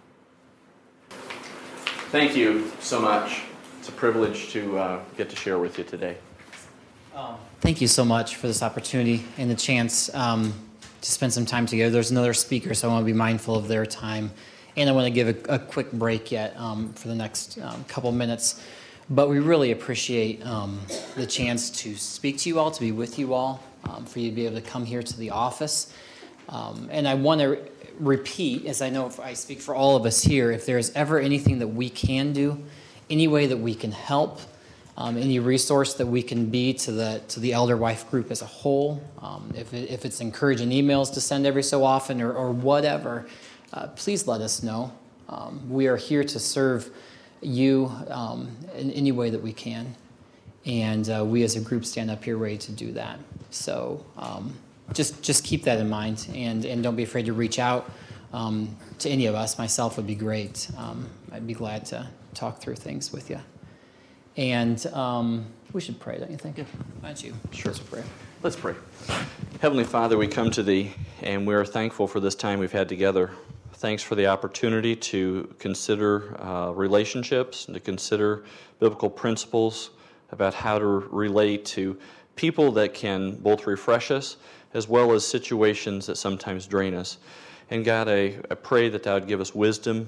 Thank you so much. It's a privilege to get to share with you today. Thank you so much for this opportunity and the chance to spend some time together. There's another speaker, so I want to be mindful of their time. And I want to give a quick break yet for the next couple minutes. But we really appreciate the chance to speak to you all, to be with you all, for you to be able to come here to the office. And I want to repeat, as I know I speak for all of us here, if there's ever anything that we can do, any way that we can help, any resource that we can be to the elder wife group as a whole, if it's encouraging emails to send every so often or whatever, please let us know. We are here to serve you in any way that we can, and we as a group stand up here ready to do that. So just keep that in mind, and don't be afraid to reach out to any of us. Myself would be great. I'd be glad to talk through things with you. And we should pray, don't you think? Yeah. Why don't you? Sure. Let's pray. Let's pray. Heavenly Father, we come to Thee, and we are thankful for this time we've had together. Thanks for the opportunity to consider relationships and to consider biblical principles about how to relate to people that can both refresh us as well as situations that sometimes drain us. And God, I pray that Thou would give us wisdom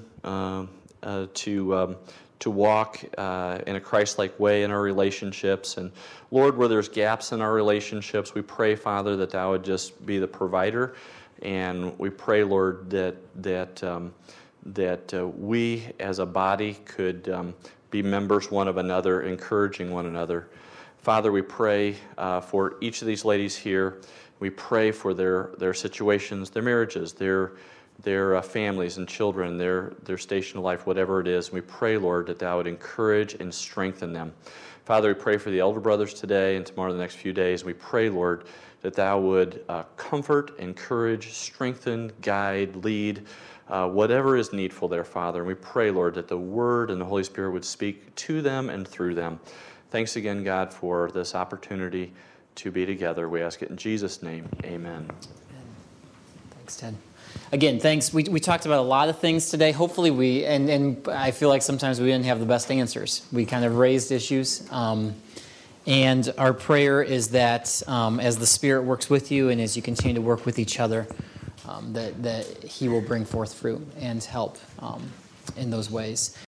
to walk in a Christ-like way in our relationships. And Lord, where there's gaps in our relationships, we pray, Father, that Thou would just be the provider. And we pray, Lord, that we as a body could be members one of another, encouraging one another. Father, we pray for each of these ladies here. We pray for their situations, their marriages, their families and children, their station of life, whatever it is. We pray, Lord, that Thou would encourage and strengthen them. Father, we pray for the elder brothers today and tomorrow, the next few days. We pray, Lord, that Thou would comfort, encourage, strengthen, guide, lead, whatever is needful there, Father. And we pray, Lord, that the Word and the Holy Spirit would speak to them and through them. Thanks again, God, for this opportunity to be together. We ask it in Jesus' name. Amen. Thanks, Ted. Again, thanks. We talked about a lot of things today. Hopefully and I feel like sometimes we didn't have the best answers. We kind of raised issues. And our prayer is that as the Spirit works with you and as you continue to work with each other, that He will bring forth fruit and help in those ways.